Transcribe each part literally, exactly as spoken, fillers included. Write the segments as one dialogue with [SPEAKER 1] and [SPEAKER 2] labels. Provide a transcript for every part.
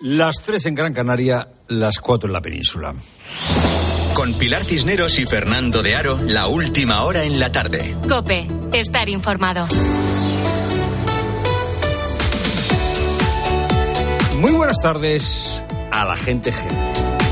[SPEAKER 1] Las tres en Gran Canaria, las cuatro en la península.
[SPEAKER 2] Con Pilar Cisneros y Fernando de Aro, la última hora en la tarde.
[SPEAKER 3] COPE, estar informado.
[SPEAKER 1] Muy buenas tardes a la gente gente.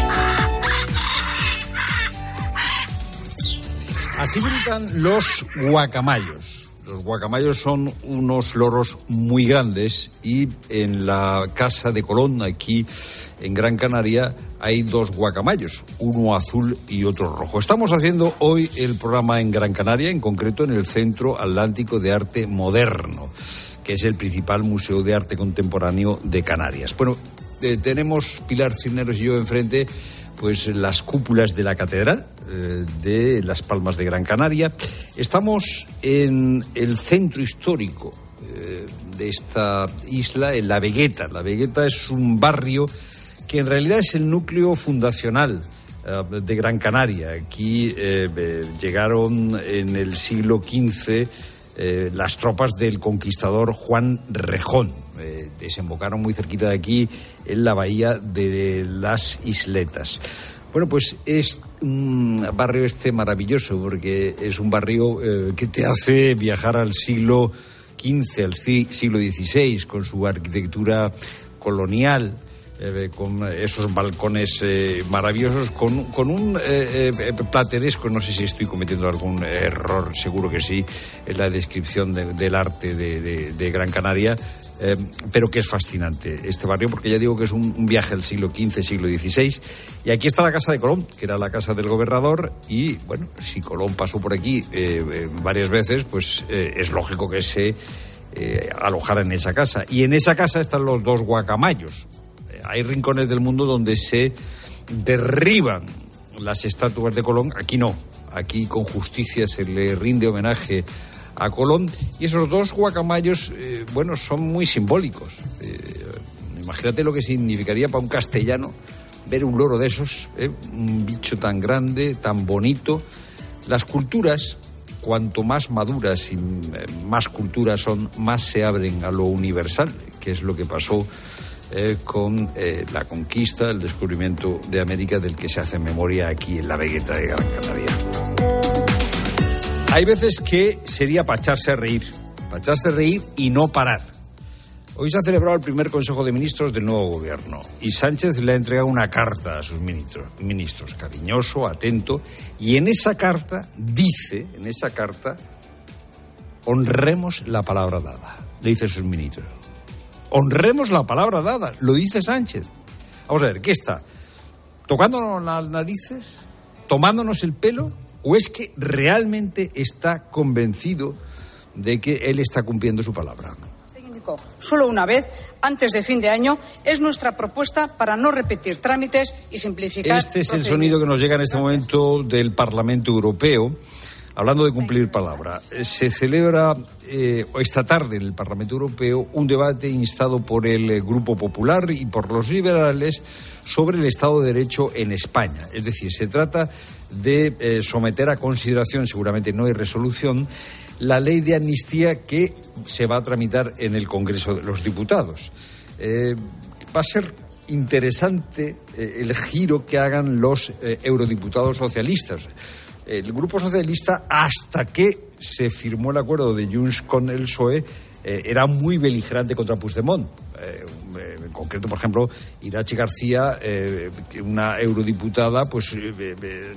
[SPEAKER 1] Así gritan los guacamayos. Los guacamayos son unos loros muy grandes y en la Casa de Colón, aquí en Gran Canaria, hay dos guacamayos, uno azul y otro rojo. Estamos haciendo hoy el programa en Gran Canaria, en concreto en el Centro Atlántico de Arte Moderno, que es el principal museo de arte contemporáneo de Canarias. Bueno, eh, tenemos Pilar Cisneros y yo enfrente pues las cúpulas de la catedral eh, de Las Palmas de Gran Canaria. Estamos en el centro histórico eh, de esta isla, en La Vegueta. La Vegueta es un barrio que en realidad es el núcleo fundacional eh, de Gran Canaria. Aquí eh, eh, llegaron en el siglo quince eh, las tropas del conquistador Juan Rejón. Eh, desembocaron muy cerquita de aquí en la bahía de las Isletas. Bueno, pues es un barrio este maravilloso porque es un barrio eh, que te hace viajar al siglo quince, al siglo dieciséis, con su arquitectura colonial, eh, con esos balcones eh, maravillosos, con, con un eh, eh, plateresco. No sé si estoy cometiendo algún error, seguro que sí, en la descripción de, del arte de, de, de Gran Canaria. Eh, pero que es fascinante este barrio, porque ya digo que es un, un viaje al siglo quince, siglo dieciséis. Y aquí está la Casa de Colón, que era la casa del gobernador, y bueno, si Colón pasó por aquí eh, eh, varias veces, pues eh, es lógico que se eh, alojara en esa casa. Y en esa casa están los dos guacamayos. Eh, hay rincones del mundo donde se derriban las estatuas de Colón, aquí no. Aquí con justicia se le rinde homenaje a Colón, y esos dos guacamayos, eh, bueno, son muy simbólicos. Eh, imagínate lo que significaría para un castellano ver un loro de esos, eh, un bicho tan grande, tan bonito. Las culturas, cuanto más maduras y más culturas son, más se abren a lo universal, que es lo que pasó eh, con eh, la conquista, el descubrimiento de América, del que se hace memoria aquí en la Vegueta de Gran Canaria. Hay veces que sería para echarse a reír, para echarse a reír y no parar. Hoy se ha celebrado el primer Consejo de Ministros del nuevo gobierno y Sánchez le ha entregado una carta a sus ministros, ministros, cariñoso, atento, y en esa carta dice, en esa carta, honremos la palabra dada, le dice a sus ministros. Honremos la palabra dada, lo dice Sánchez. Vamos a ver, ¿qué está? ¿Tocándonos las narices? ¿Tomándonos el pelo? ¿O es que realmente está convencido de que él está cumpliendo su palabra?
[SPEAKER 4] Solo una vez, antes de fin de año, es nuestra propuesta para no repetir trámites y simplificar.
[SPEAKER 1] Este es el sonido que nos llega en este momento del Parlamento Europeo. Hablando de cumplir palabra, se celebra eh, esta tarde en el Parlamento Europeo un debate instado por el Grupo Popular y por los liberales sobre el Estado de Derecho en España. Es decir, se trata de eh, someter a consideración, seguramente no hay resolución, la ley de amnistía que se va a tramitar en el Congreso de los Diputados. Eh, va a ser interesante eh, el giro que hagan los eh, eurodiputados socialistas. El Grupo Socialista, hasta que se firmó el acuerdo de Junts con el P S O E, eh, era muy beligerante contra Puigdemont. Eh, en concreto, por ejemplo, Irache García, eh, una eurodiputada, pues eh, eh,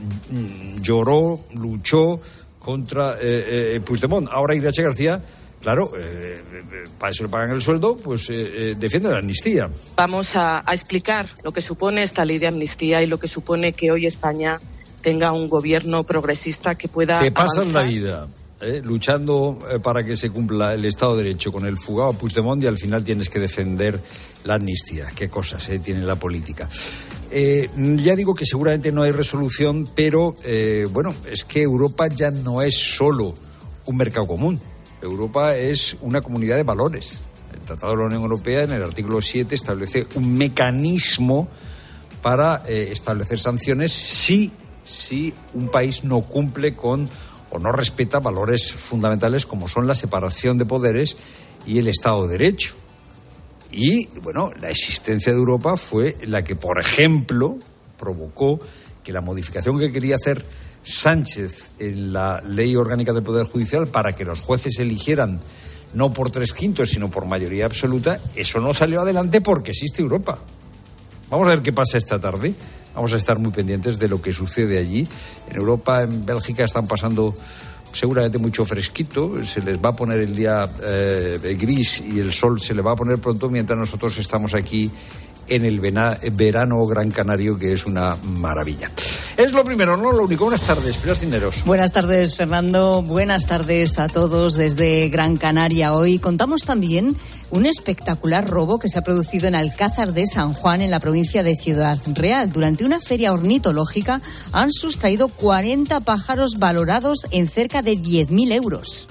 [SPEAKER 1] lloró, luchó contra eh, eh, Puigdemont. Ahora Irache García, claro, eh, eh, para eso le pagan el sueldo, pues eh, eh, defiende la amnistía.
[SPEAKER 5] Vamos a, a explicar lo que supone esta ley de amnistía y lo que supone que hoy España tenga un gobierno progresista que pueda
[SPEAKER 1] Te pasas
[SPEAKER 5] avanzar.
[SPEAKER 1] la vida eh, luchando eh, para que se cumpla el Estado de Derecho con el fugado Puigdemont, y al final tienes que defender la amnistía. Qué cosas eh, tiene la política. Eh, ya digo que seguramente no hay resolución, pero eh, bueno, es que Europa ya no es solo un mercado común. Europa es una comunidad de valores. El Tratado de la Unión Europea, en el artículo siete, establece un mecanismo para eh, establecer sanciones si si un país no cumple con o no respeta valores fundamentales como son la separación de poderes y el Estado de Derecho. Y, bueno, la existencia de Europa fue la que, por ejemplo, provocó que la modificación que quería hacer Sánchez en la Ley Orgánica del Poder Judicial para que los jueces eligieran no por tres quintos, sino por mayoría absoluta, eso no salió adelante porque existe Europa. Vamos a ver qué pasa esta tarde. Vamos a estar muy pendientes de lo que sucede allí. En Europa, en Bélgica, están pasando seguramente mucho fresquito. Se les va a poner el día eh, gris y el sol se le va a poner pronto, mientras nosotros estamos aquí en el vena, verano gran canario, que es una maravilla. Es lo primero, no lo único. Buenas tardes, Pilar Cisneros.
[SPEAKER 6] Buenas tardes, Fernando. Buenas tardes a todos desde Gran Canaria. Hoy contamos también un espectacular robo que se ha producido en Alcázar de San Juan, en la provincia de Ciudad Real. Durante una feria ornitológica han sustraído cuarenta pájaros valorados en cerca de diez mil euros.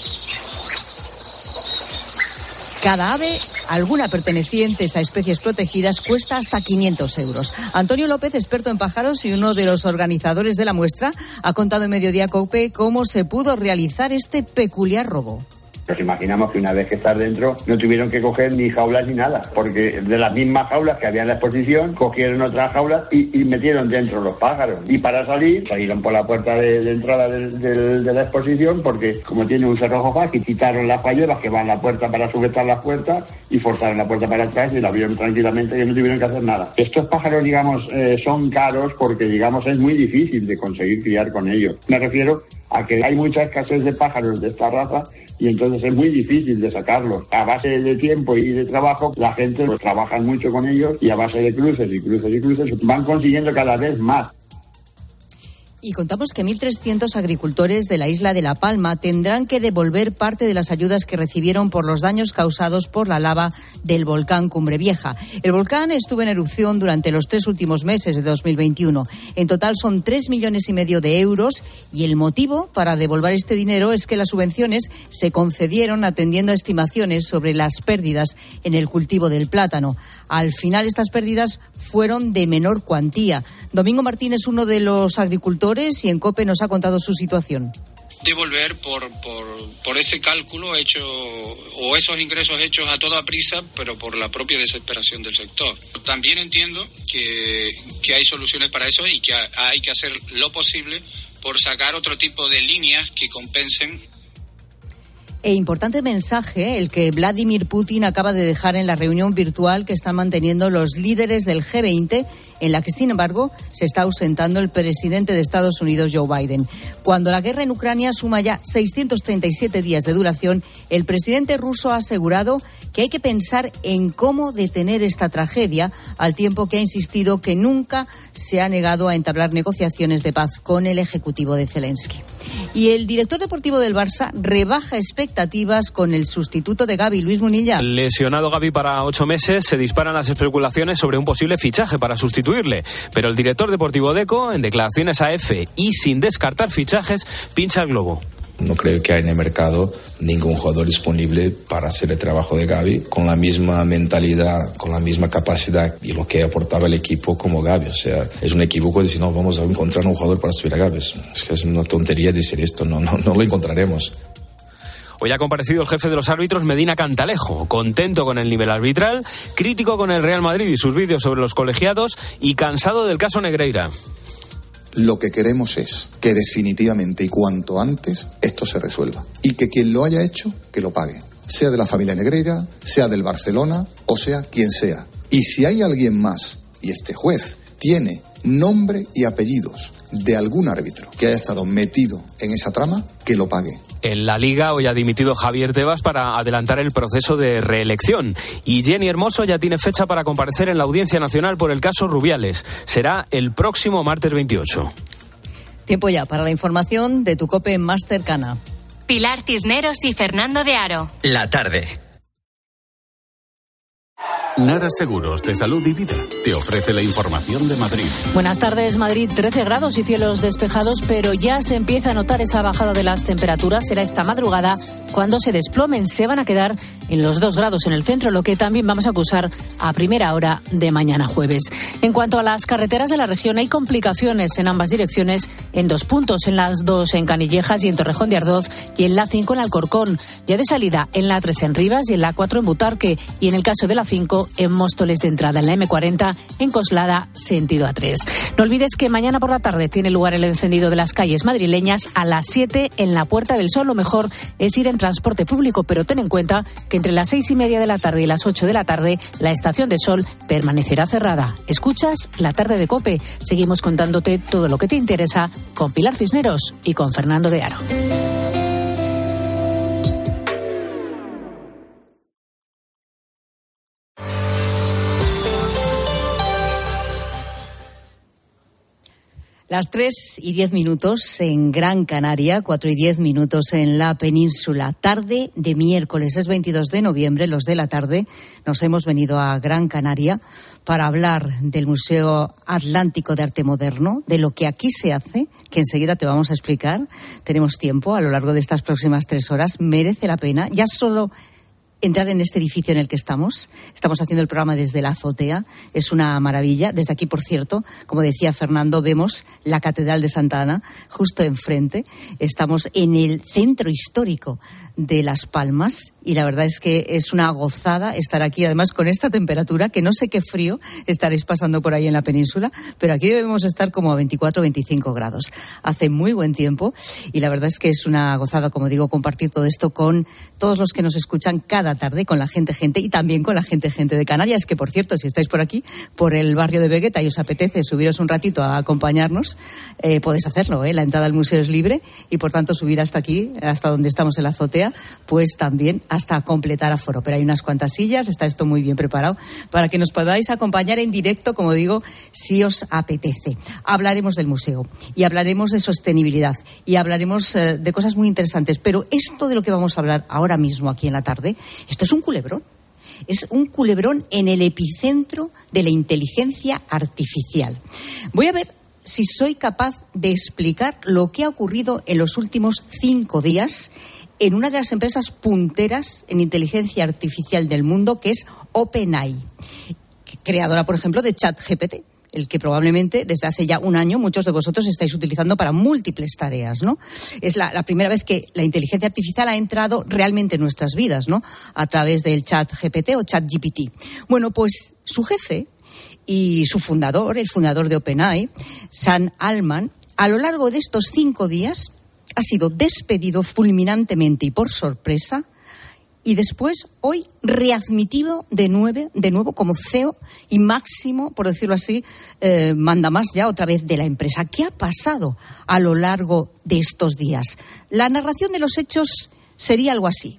[SPEAKER 6] Cada ave, alguna pertenecientes a especies protegidas, cuesta hasta quinientos euros. Antonio López, experto en pájaros y uno de los organizadores de la muestra, ha contado en Mediodía Cope cómo se pudo realizar este peculiar robo.
[SPEAKER 7] Nos imaginamos que una vez que estás dentro no tuvieron que coger ni jaulas ni nada, porque de las mismas jaulas que había en la exposición cogieron otras jaulas y, y metieron dentro los pájaros. Y para salir, salieron por la puerta de, de entrada de, de, de la exposición, porque como tiene un cerrojo fácil, quitaron las payolas que van a la puerta para sujetar las puertas y forzaron la puerta para atrás y la vieron tranquilamente, que no tuvieron que hacer nada. Estos pájaros, digamos, eh, son caros porque, digamos, es muy difícil de conseguir criar con ellos. Me refiero a que hay mucha escasez de pájaros de esta raza y entonces es muy difícil de sacarlos. A base de tiempo y de trabajo, la gente pues, trabaja mucho con ellos y a base de cruces y cruces y cruces van consiguiendo cada vez más.
[SPEAKER 6] Y contamos que mil trescientos agricultores de la isla de La Palma tendrán que devolver parte de las ayudas que recibieron por los daños causados por la lava del volcán Cumbre Vieja. El volcán estuvo en erupción durante los tres últimos meses de dos mil veintiuno. En total son tres millones y medio de euros y el motivo para devolver este dinero es que las subvenciones se concedieron atendiendo a estimaciones sobre las pérdidas en el cultivo del plátano. Al final estas pérdidas fueron de menor cuantía. Domingo Martín es uno de los agricultores y en COPE nos ha contado su situación.
[SPEAKER 8] Devolver por, por, por ese cálculo hecho o esos ingresos hechos a toda prisa, pero por la propia desesperación del sector. También entiendo que, que hay soluciones para eso y que hay que hacer lo posible por sacar otro tipo de líneas que compensen.
[SPEAKER 6] E importante mensaje el que Vladimir Putin acaba de dejar en la reunión virtual que están manteniendo los líderes del G veinte, en la que, sin embargo, se está ausentando el presidente de Estados Unidos, Joe Biden. Cuando la guerra en Ucrania suma ya seiscientos treinta y siete días de duración, el presidente ruso ha asegurado que hay que pensar en cómo detener esta tragedia, al tiempo que ha insistido que nunca se ha negado a entablar negociaciones de paz con el ejecutivo de Zelensky. Y el director deportivo del Barça rebaja expectativas con el sustituto de Gavi, Luis Munilla.
[SPEAKER 9] Lesionado Gavi para ocho meses, se disparan las especulaciones sobre un posible fichaje para sustituirle. Pero el director deportivo Deco, en declaraciones a EFE y sin descartar fichajes, pincha el globo.
[SPEAKER 10] No creo que haya en el mercado ningún jugador disponible para hacer el trabajo de Gavi con la misma mentalidad, con la misma capacidad y lo que aportaba el equipo como Gavi. O sea, es un equipo que dice, no, vamos a encontrar un jugador para subir a Gavi. Es que es una tontería decir esto, no, no, no lo encontraremos.
[SPEAKER 9] Hoy ha comparecido el jefe de los árbitros, Medina Cantalejo, contento con el nivel arbitral, crítico con el Real Madrid y sus vídeos sobre los colegiados y cansado del caso Negreira.
[SPEAKER 11] Lo que queremos es que definitivamente y cuanto antes esto se resuelva. Y que quien lo haya hecho, que lo pague. Sea de la familia Negreira, sea del Barcelona o sea quien sea. Y si hay alguien más, y este juez tiene nombre y apellidos de algún árbitro que haya estado metido en esa trama, que lo pague.
[SPEAKER 9] En la Liga hoy ha dimitido Javier Tebas para adelantar el proceso de reelección. Y Jenny Hermoso ya tiene fecha para comparecer en la Audiencia Nacional por el caso Rubiales. Será el próximo martes veintiocho.
[SPEAKER 6] Tiempo ya para la información de tu COPE más cercana.
[SPEAKER 3] Pilar Cisneros y Fernando de Aro.
[SPEAKER 2] La tarde.
[SPEAKER 12] Nara Seguros de Salud y Vida te ofrece la información de Madrid.
[SPEAKER 13] Buenas tardes, Madrid, trece grados y cielos despejados, pero ya se empieza a notar esa bajada de las temperaturas. Será esta madrugada cuando se desplomen, se van a quedar en los dos grados en el centro, lo que también vamos a acusar a primera hora de mañana jueves. En cuanto a las carreteras de la región, hay complicaciones en ambas direcciones en dos puntos, en las dos en Canillejas y en Torrejón de Ardoz, y en la cinco en Alcorcón. Ya de salida en la tres en Rivas y en la cuatro en Butarque, y en el caso de la cinco en Móstoles de entrada, en la eme cuarenta en Coslada, sentido A tres. No olvides que mañana por la tarde tiene lugar el encendido de las calles madrileñas a las siete en la Puerta del Sol. Lo mejor es ir en transporte público, pero ten en cuenta que entre las seis y media de la tarde y las ocho de la tarde la Estación de Sol permanecerá cerrada. Escuchas La Tarde de COPE. Seguimos contándote todo lo que te interesa con Pilar Cisneros y con Fernando de Aro.
[SPEAKER 6] Las tres y diez minutos en Gran Canaria, cuatro y diez minutos en la península. Tarde de miércoles, es veintidós de noviembre, los de la tarde. Nos hemos venido a Gran Canaria para hablar del Museo Atlántico de Arte Moderno, de lo que aquí se hace, que enseguida te vamos a explicar. Tenemos tiempo a lo largo de estas próximas tres horas. Merece la pena, ya solo entrar en este edificio en el que estamos. Estamos haciendo el programa desde la azotea. Es una maravilla. Desde aquí, por cierto, como decía Fernando, vemos la Catedral de Santa Ana justo enfrente. Estamos en el centro histórico de Las Palmas y la verdad es que es una gozada estar aquí, además con esta temperatura, que no sé qué frío estaréis pasando por ahí en la península, pero aquí debemos estar como a veinticuatro o veinticinco grados. Hace muy buen tiempo y la verdad es que es una gozada, como digo, compartir todo esto con todos los que nos escuchan cada tarde, con la gente gente y también con la gente gente de Canarias, que por cierto, si estáis por aquí, por el barrio de Begueta y os apetece subiros un ratito a acompañarnos, eh, podéis hacerlo, ¿eh? La entrada al museo es libre y por tanto subir hasta aquí, hasta donde estamos en la azotea, pues también hasta completar aforo. Pero hay unas cuantas sillas, está esto muy bien preparado para que nos podáis acompañar en directo, como digo, si os apetece. Hablaremos del museo y hablaremos de sostenibilidad y hablaremos eh, de cosas muy interesantes, pero esto de lo que vamos a hablar ahora mismo aquí en la tarde, esto es un culebrón. Es un culebrón en el epicentro de la inteligencia artificial. Voy a ver si soy capaz de explicar lo que ha ocurrido en los últimos cinco días en una de las empresas punteras en inteligencia artificial del mundo, que es OpenAI, creadora, por ejemplo, de ChatGPT, el que probablemente desde hace ya un año muchos de vosotros estáis utilizando para múltiples tareas, ¿no? Es la, la primera vez que la inteligencia artificial ha entrado realmente en nuestras vidas, ¿no? A través del ChatGPT o ChatGPT. Bueno, pues su jefe y su fundador, el fundador de OpenAI, Sam Altman, a lo largo de estos cinco días ha sido despedido fulminantemente y por sorpresa, y después, hoy, readmitido de, nueve, de nuevo como C E O y máximo, por decirlo así, eh, mandamás ya otra vez de la empresa. ¿Qué ha pasado a lo largo de estos días? La narración de los hechos sería algo así.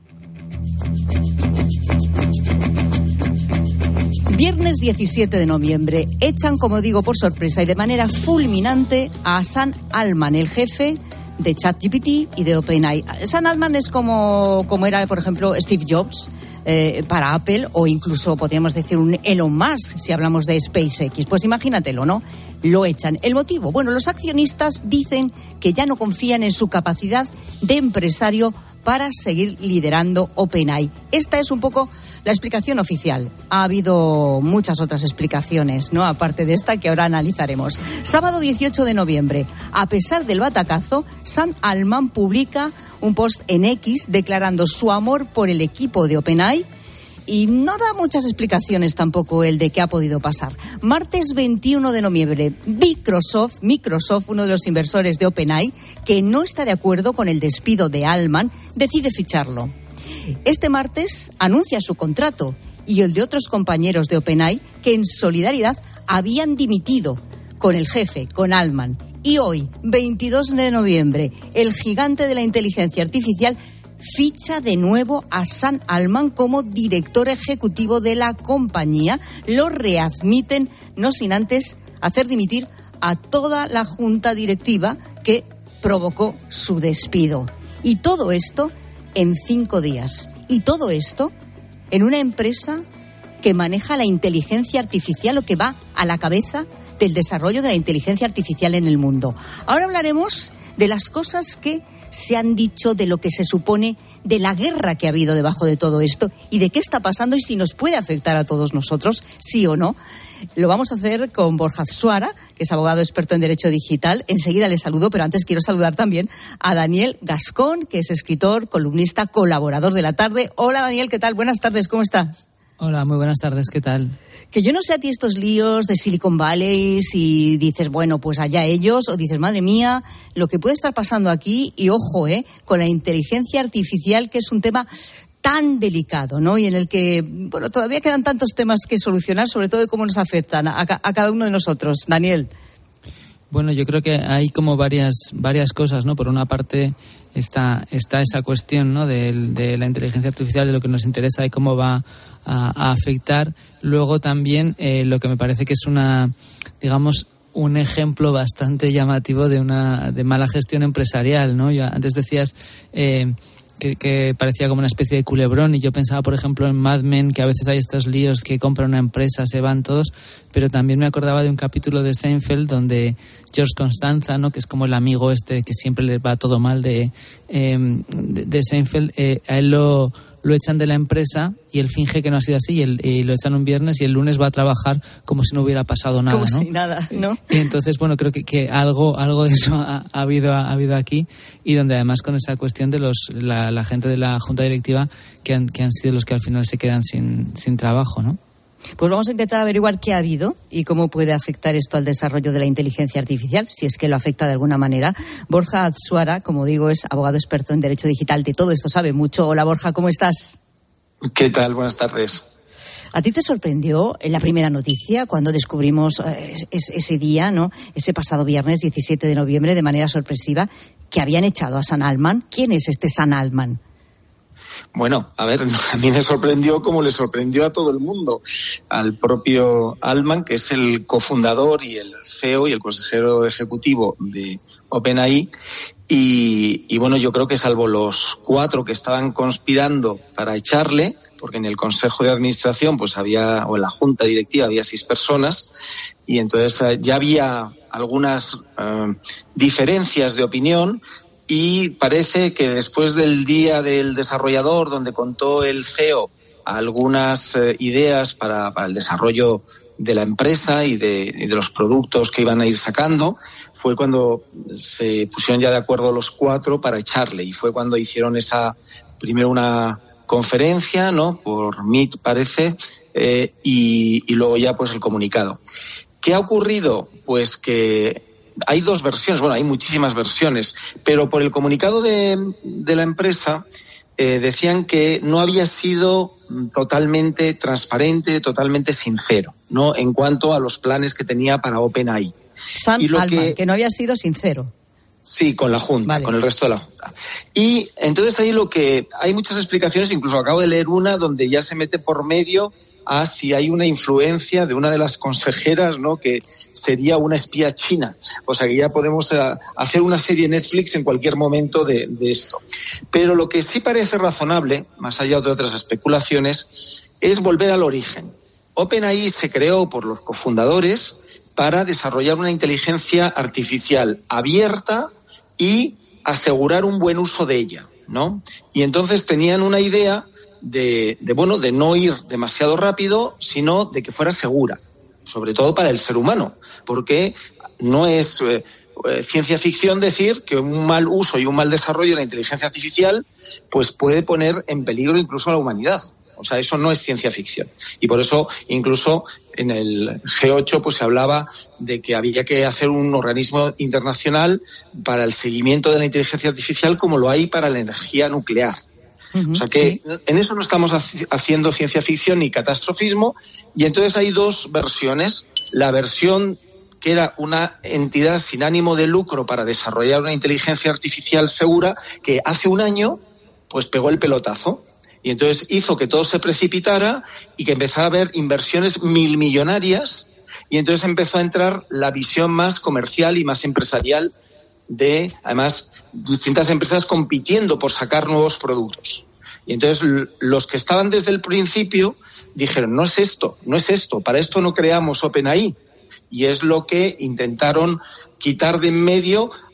[SPEAKER 6] Viernes diecisiete de noviembre, echan, como digo, por sorpresa y de manera fulminante a Sam Altman, el jefe de ChatGPT y de OpenAI. Sam Altman es como, como era, por ejemplo, Steve Jobs eh, para Apple, o incluso podríamos decir un Elon Musk si hablamos de SpaceX. Pues imagínatelo, ¿no? Lo echan. ¿El motivo? Bueno, los accionistas dicen que ya no confían en su capacidad de empresario para seguir liderando OpenAI. Esta es un poco la explicación oficial. Ha habido muchas otras explicaciones, ¿no? Aparte de esta que ahora analizaremos. Sábado dieciocho de noviembre, a pesar del batacazo, Sam Altman publica un post en X declarando su amor por el equipo de OpenAI y no da muchas explicaciones tampoco el de qué ha podido pasar. Martes veintiuno de noviembre, Microsoft, Microsoft, uno de los inversores de OpenAI, que no está de acuerdo con el despido de Altman, decide ficharlo. Este martes anuncia su contrato y el de otros compañeros de OpenAI que en solidaridad habían dimitido con el jefe, con Altman. Y hoy, veintidós de noviembre, el gigante de la inteligencia artificial ficha de nuevo a Sam Altman como director ejecutivo de la compañía. Lo readmiten, no sin antes hacer dimitir a toda la junta directiva que provocó su despido. Y todo esto en cinco días. Y todo esto en una empresa que maneja la inteligencia artificial o que va a la cabeza del desarrollo de la inteligencia artificial en el mundo. Ahora hablaremos de las cosas que se han dicho, de lo que se supone, de la guerra que ha habido debajo de todo esto y de qué está pasando y si nos puede afectar a todos nosotros, sí o no. Lo vamos a hacer con Borja Atsuara, que es abogado experto en Derecho Digital. Enseguida le saludo, pero antes quiero saludar también a Daniel Gascón, que es escritor, columnista, colaborador de La Tarde. Hola, Daniel, ¿qué tal? Buenas tardes, ¿cómo estás?
[SPEAKER 14] Hola, muy buenas tardes, ¿qué tal?
[SPEAKER 6] Que yo no sé a ti estos líos de Silicon Valley, si dices, bueno, pues allá ellos, o dices, madre mía, lo que puede estar pasando aquí, y ojo, eh, con la inteligencia artificial, que es un tema tan delicado, ¿no? Y en el que, bueno, todavía quedan tantos temas que solucionar, sobre todo de cómo nos afectan a, a cada uno de nosotros. Daniel.
[SPEAKER 14] Bueno, yo creo que hay como varias varias cosas, ¿no? Por una parte está está esa cuestión, ¿no? De, de la inteligencia artificial, de lo que nos interesa, de cómo va a, a afectar. Luego también eh, lo que me parece que es una, digamos, un ejemplo bastante llamativo de una de mala gestión empresarial, ¿no? Ya antes decías eh, que, que parecía como una especie de culebrón, y yo pensaba, por ejemplo, en Mad Men, que a veces hay estos líos que compran una empresa, se van todos, pero también me acordaba de un capítulo de Seinfeld donde George Constanza, ¿no? Que es como el amigo este que siempre le va todo mal de, eh, de, de Seinfeld, eh, a él lo, lo echan de la empresa y él finge que no ha sido así, y, el, y lo echan un viernes y el lunes va a trabajar como si no hubiera pasado nada,
[SPEAKER 6] como
[SPEAKER 14] ¿no?
[SPEAKER 6] si nada, ¿no?
[SPEAKER 14] Y entonces, bueno, creo que, que algo algo de eso ha, ha habido ha habido aquí, y donde además con esa cuestión de los la, la gente de la junta directiva que han, que han sido los que al final se quedan sin, sin trabajo, ¿no?
[SPEAKER 6] Pues vamos a intentar averiguar qué ha habido y cómo puede afectar esto al desarrollo de la inteligencia artificial, si es que lo afecta de alguna manera. Borja Atsuara, como digo, es abogado experto en Derecho Digital. De todo esto sabe mucho. Hola, Borja, ¿cómo estás?
[SPEAKER 15] ¿Qué tal? Buenas tardes.
[SPEAKER 6] ¿A ti te sorprendió la primera noticia cuando descubrimos eh, ese día, ¿no? Ese pasado viernes diecisiete de noviembre, de manera sorpresiva, que habían echado a Sam Altman? ¿Quién es este Sam Altman?
[SPEAKER 15] Bueno, a ver, a mí me sorprendió como le sorprendió a todo el mundo, al propio Altman, que es el cofundador y el C E O y el consejero ejecutivo de OpenAI. Y, y bueno, yo creo que salvo los cuatro que estaban conspirando para echarle, porque en el Consejo de Administración pues había, o en la Junta Directiva había seis personas, y entonces eh, ya había algunas eh, diferencias de opinión. Y parece que después del día del desarrollador, donde contó el C E O algunas eh, ideas para, para el desarrollo de la empresa y de, y de los productos que iban a ir sacando, fue cuando se pusieron ya de acuerdo los cuatro para echarle. Y fue cuando hicieron esa, primero una conferencia, ¿no? Por Meet, parece, eh, y, y luego ya pues el comunicado. ¿Qué ha ocurrido? Pues que hay dos versiones, bueno, hay muchísimas versiones, pero por el comunicado de, de la empresa eh, decían que no había sido totalmente transparente, totalmente sincero, ¿no? En cuanto a los planes que tenía para OpenAI.
[SPEAKER 6] Sam Altman, que, que no había sido sincero.
[SPEAKER 15] Sí, con la Junta, vale. Con el resto de la Junta. Y entonces ahí lo que hay muchas explicaciones, incluso acabo de leer una donde ya se mete por medio a si hay una influencia de una de las consejeras, ¿no? Que sería una espía china. O sea que ya podemos uh, hacer una serie Netflix en cualquier momento de, de esto. Pero lo que sí parece razonable, más allá de otras especulaciones, es volver al origen. OpenAI se creó por los cofundadores para desarrollar una inteligencia artificial abierta y asegurar un buen uso de ella, ¿no? Y entonces tenían una idea de, de bueno, de no ir demasiado rápido, sino de que fuera segura, sobre todo para el ser humano, porque no es eh, ciencia ficción decir que un mal uso y un mal desarrollo de la inteligencia artificial pues puede poner en peligro incluso a la humanidad. O sea, eso no es ciencia ficción. Y por eso, incluso en el G ocho, pues se hablaba de que había que hacer un organismo internacional para el seguimiento de la inteligencia artificial como lo hay para la energía nuclear. Uh-huh, o sea que sí. En eso no estamos haciendo ciencia ficción ni catastrofismo. Y entonces hay dos versiones. La versión que era una entidad sin ánimo de lucro para desarrollar una inteligencia artificial segura, que hace un año pues pegó el pelotazo. Y entonces hizo que todo se precipitara y que empezara a haber inversiones milmillonarias, y entonces empezó a entrar la visión más comercial y más empresarial de, además, distintas empresas compitiendo por sacar nuevos productos. Y entonces los que estaban desde el principio dijeron, no es esto, no es esto, para esto no creamos OpenAI. Y es lo que intentaron quitar de en medio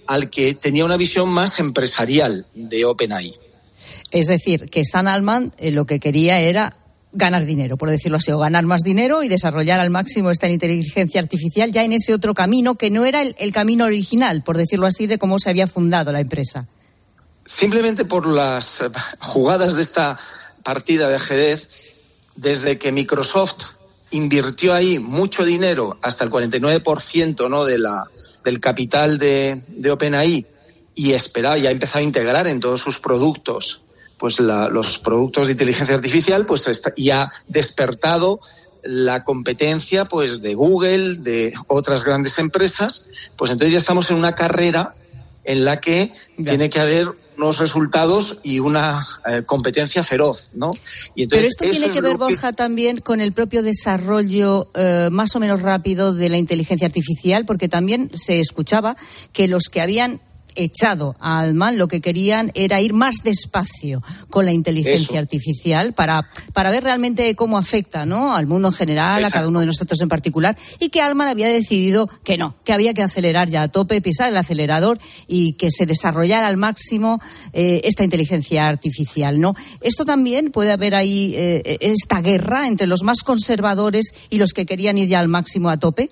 [SPEAKER 15] al que tenía una visión más empresarial de OpenAI.
[SPEAKER 6] Es decir, que Sam Altman eh, lo que quería era ganar dinero, por decirlo así, o ganar más dinero y desarrollar al máximo esta inteligencia artificial ya en ese otro camino que no era el, el camino original, por decirlo así, de cómo se había fundado la empresa.
[SPEAKER 15] Simplemente por las jugadas de esta partida de ajedrez, desde que Microsoft invirtió ahí mucho dinero, hasta el cuarenta y nueve por ciento, ¿no?, de la, del capital de, de OpenAI, y esperaba, ya empezaba a integrar en todos sus productos pues la, los productos de inteligencia artificial, pues está, y ha despertado la competencia pues de Google, de otras grandes empresas, pues entonces ya estamos en una carrera en la que ya tiene que haber unos resultados y una eh, competencia feroz, ¿no? Y entonces,
[SPEAKER 6] pero esto tiene que ver, Borja, que... también con el propio desarrollo eh, más o menos rápido de la inteligencia artificial, porque también se escuchaba que los que habían echado a Altman lo que querían era ir más despacio con la inteligencia Eso. artificial para, para ver realmente cómo afecta, ¿no?, al mundo en general, Exacto. a cada uno de nosotros en particular, y que Altman había decidido que no, que había que acelerar ya a tope, pisar el acelerador y que se desarrollara al máximo eh, esta inteligencia artificial, ¿no? Esto también puede haber ahí eh, esta guerra entre los más conservadores y los que querían ir ya al máximo a tope.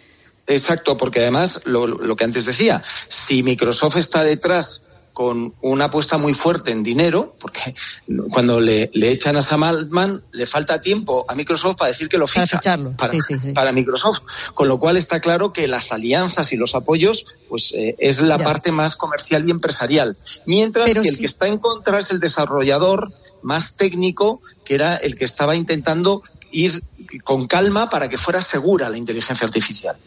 [SPEAKER 15] Exacto, porque además, lo, lo que antes decía, si Microsoft está detrás con una apuesta muy fuerte en dinero, porque cuando le, le echan a Sam Altman, le falta tiempo a Microsoft para decir que lo ficha.
[SPEAKER 6] Para ficharlo,
[SPEAKER 15] para,
[SPEAKER 6] sí, sí, sí.
[SPEAKER 15] para Microsoft. Con lo cual está claro que las alianzas y los apoyos pues eh, es la
[SPEAKER 6] ya.
[SPEAKER 15] parte más comercial y empresarial. Mientras
[SPEAKER 6] Pero
[SPEAKER 15] que
[SPEAKER 6] sí.
[SPEAKER 15] el que está en contra es el desarrollador más técnico, que era el que estaba intentando ir con calma para que fuera segura la inteligencia artificial.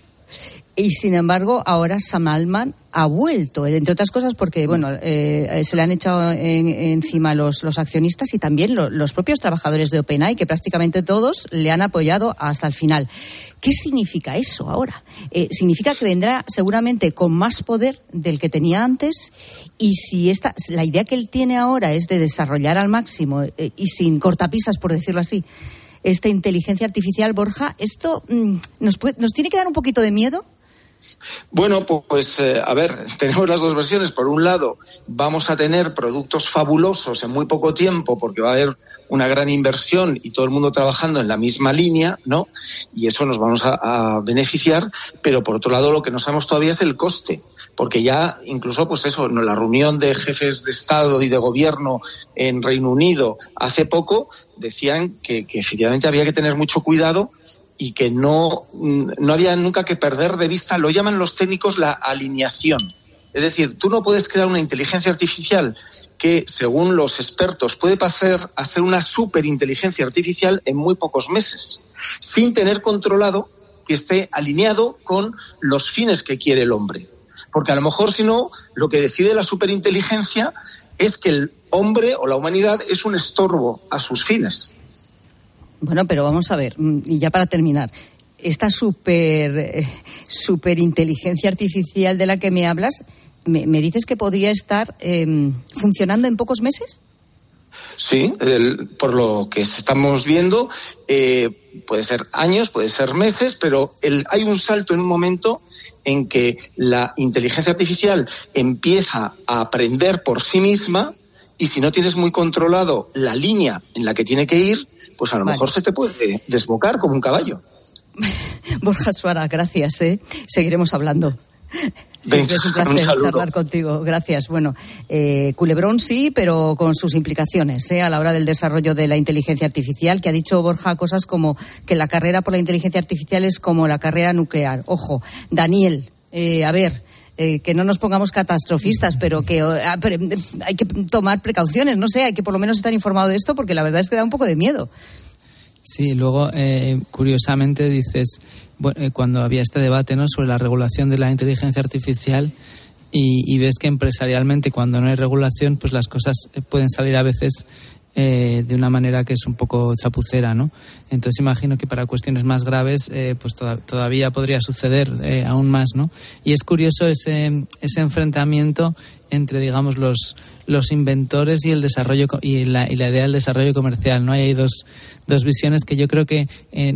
[SPEAKER 6] Y sin embargo, ahora Sam Altman ha vuelto, entre otras cosas porque, bueno, eh, se le han echado en, encima los, los accionistas y también lo, los propios trabajadores de OpenAI, que prácticamente todos le han apoyado hasta el final. ¿Qué significa eso ahora? Eh, significa que vendrá seguramente con más poder del que tenía antes, y si esta, la idea que él tiene ahora es de desarrollar al máximo eh, y sin cortapisas, por decirlo así, esta inteligencia artificial, Borja, ¿esto mmm, nos, puede, nos tiene que dar un poquito de miedo?
[SPEAKER 15] Bueno, pues eh, a ver, tenemos las dos versiones. Por un lado, vamos a tener productos fabulosos en muy poco tiempo porque va a haber una gran inversión y todo el mundo trabajando en la misma línea, ¿no? Y eso nos vamos a, a beneficiar, pero por otro lado lo que no sabemos todavía es el coste, porque ya incluso pues eso, en la reunión de jefes de Estado y de Gobierno en Reino Unido hace poco decían que, que efectivamente había que tener mucho cuidado y que no, no había nunca que perder de vista, lo llaman los técnicos la alineación. Es decir, tú no puedes crear una inteligencia artificial que, según los expertos, puede pasar a ser una superinteligencia artificial en muy pocos meses, sin tener controlado que esté alineado con los fines que quiere el hombre. Porque a lo mejor, si no, lo que decide la superinteligencia es que el hombre o la humanidad es un estorbo a sus fines.
[SPEAKER 6] Bueno, pero vamos a ver, y ya para terminar, esta super, eh, superinteligencia artificial de la que me hablas, ¿me, me dices que podría estar eh, funcionando en pocos meses?
[SPEAKER 15] Sí, el, por lo que estamos viendo, eh, puede ser años, puede ser meses, pero el, hay un salto en un momento en que la inteligencia artificial empieza a aprender por sí misma, y si no tienes muy controlado la línea en la que tiene que ir, pues a lo vale. mejor se te puede desbocar como un caballo.
[SPEAKER 6] Borja Suara, gracias, ¿eh? Seguiremos hablando. Siempre es un placer un charlar contigo. Gracias. Bueno, eh, culebrón sí, pero con sus implicaciones ¿eh? a la hora del desarrollo de la inteligencia artificial, que ha dicho Borja cosas como que la carrera por la inteligencia artificial es como la carrera nuclear. Ojo, Daniel, eh, a ver... Eh, que no nos pongamos catastrofistas, pero que eh, hay que tomar precauciones, no sé, hay que por lo menos estar informado de esto, porque la verdad es que da un poco de miedo.
[SPEAKER 14] Sí, luego, eh, curiosamente, dices, bueno, eh, cuando había este debate, ¿no?, sobre la regulación de la inteligencia artificial, y, y ves que empresarialmente, cuando no hay regulación, pues las cosas pueden salir a veces Eh, de una manera que es un poco chapucera, ¿no? Entonces imagino que para cuestiones más graves eh, pues to- todavía podría suceder eh, aún más, ¿no? Y es curioso ese ese enfrentamiento entre, digamos, los los inventores y el desarrollo co- y la y la idea del desarrollo comercial, ¿no? Hay dos dos visiones que yo creo que en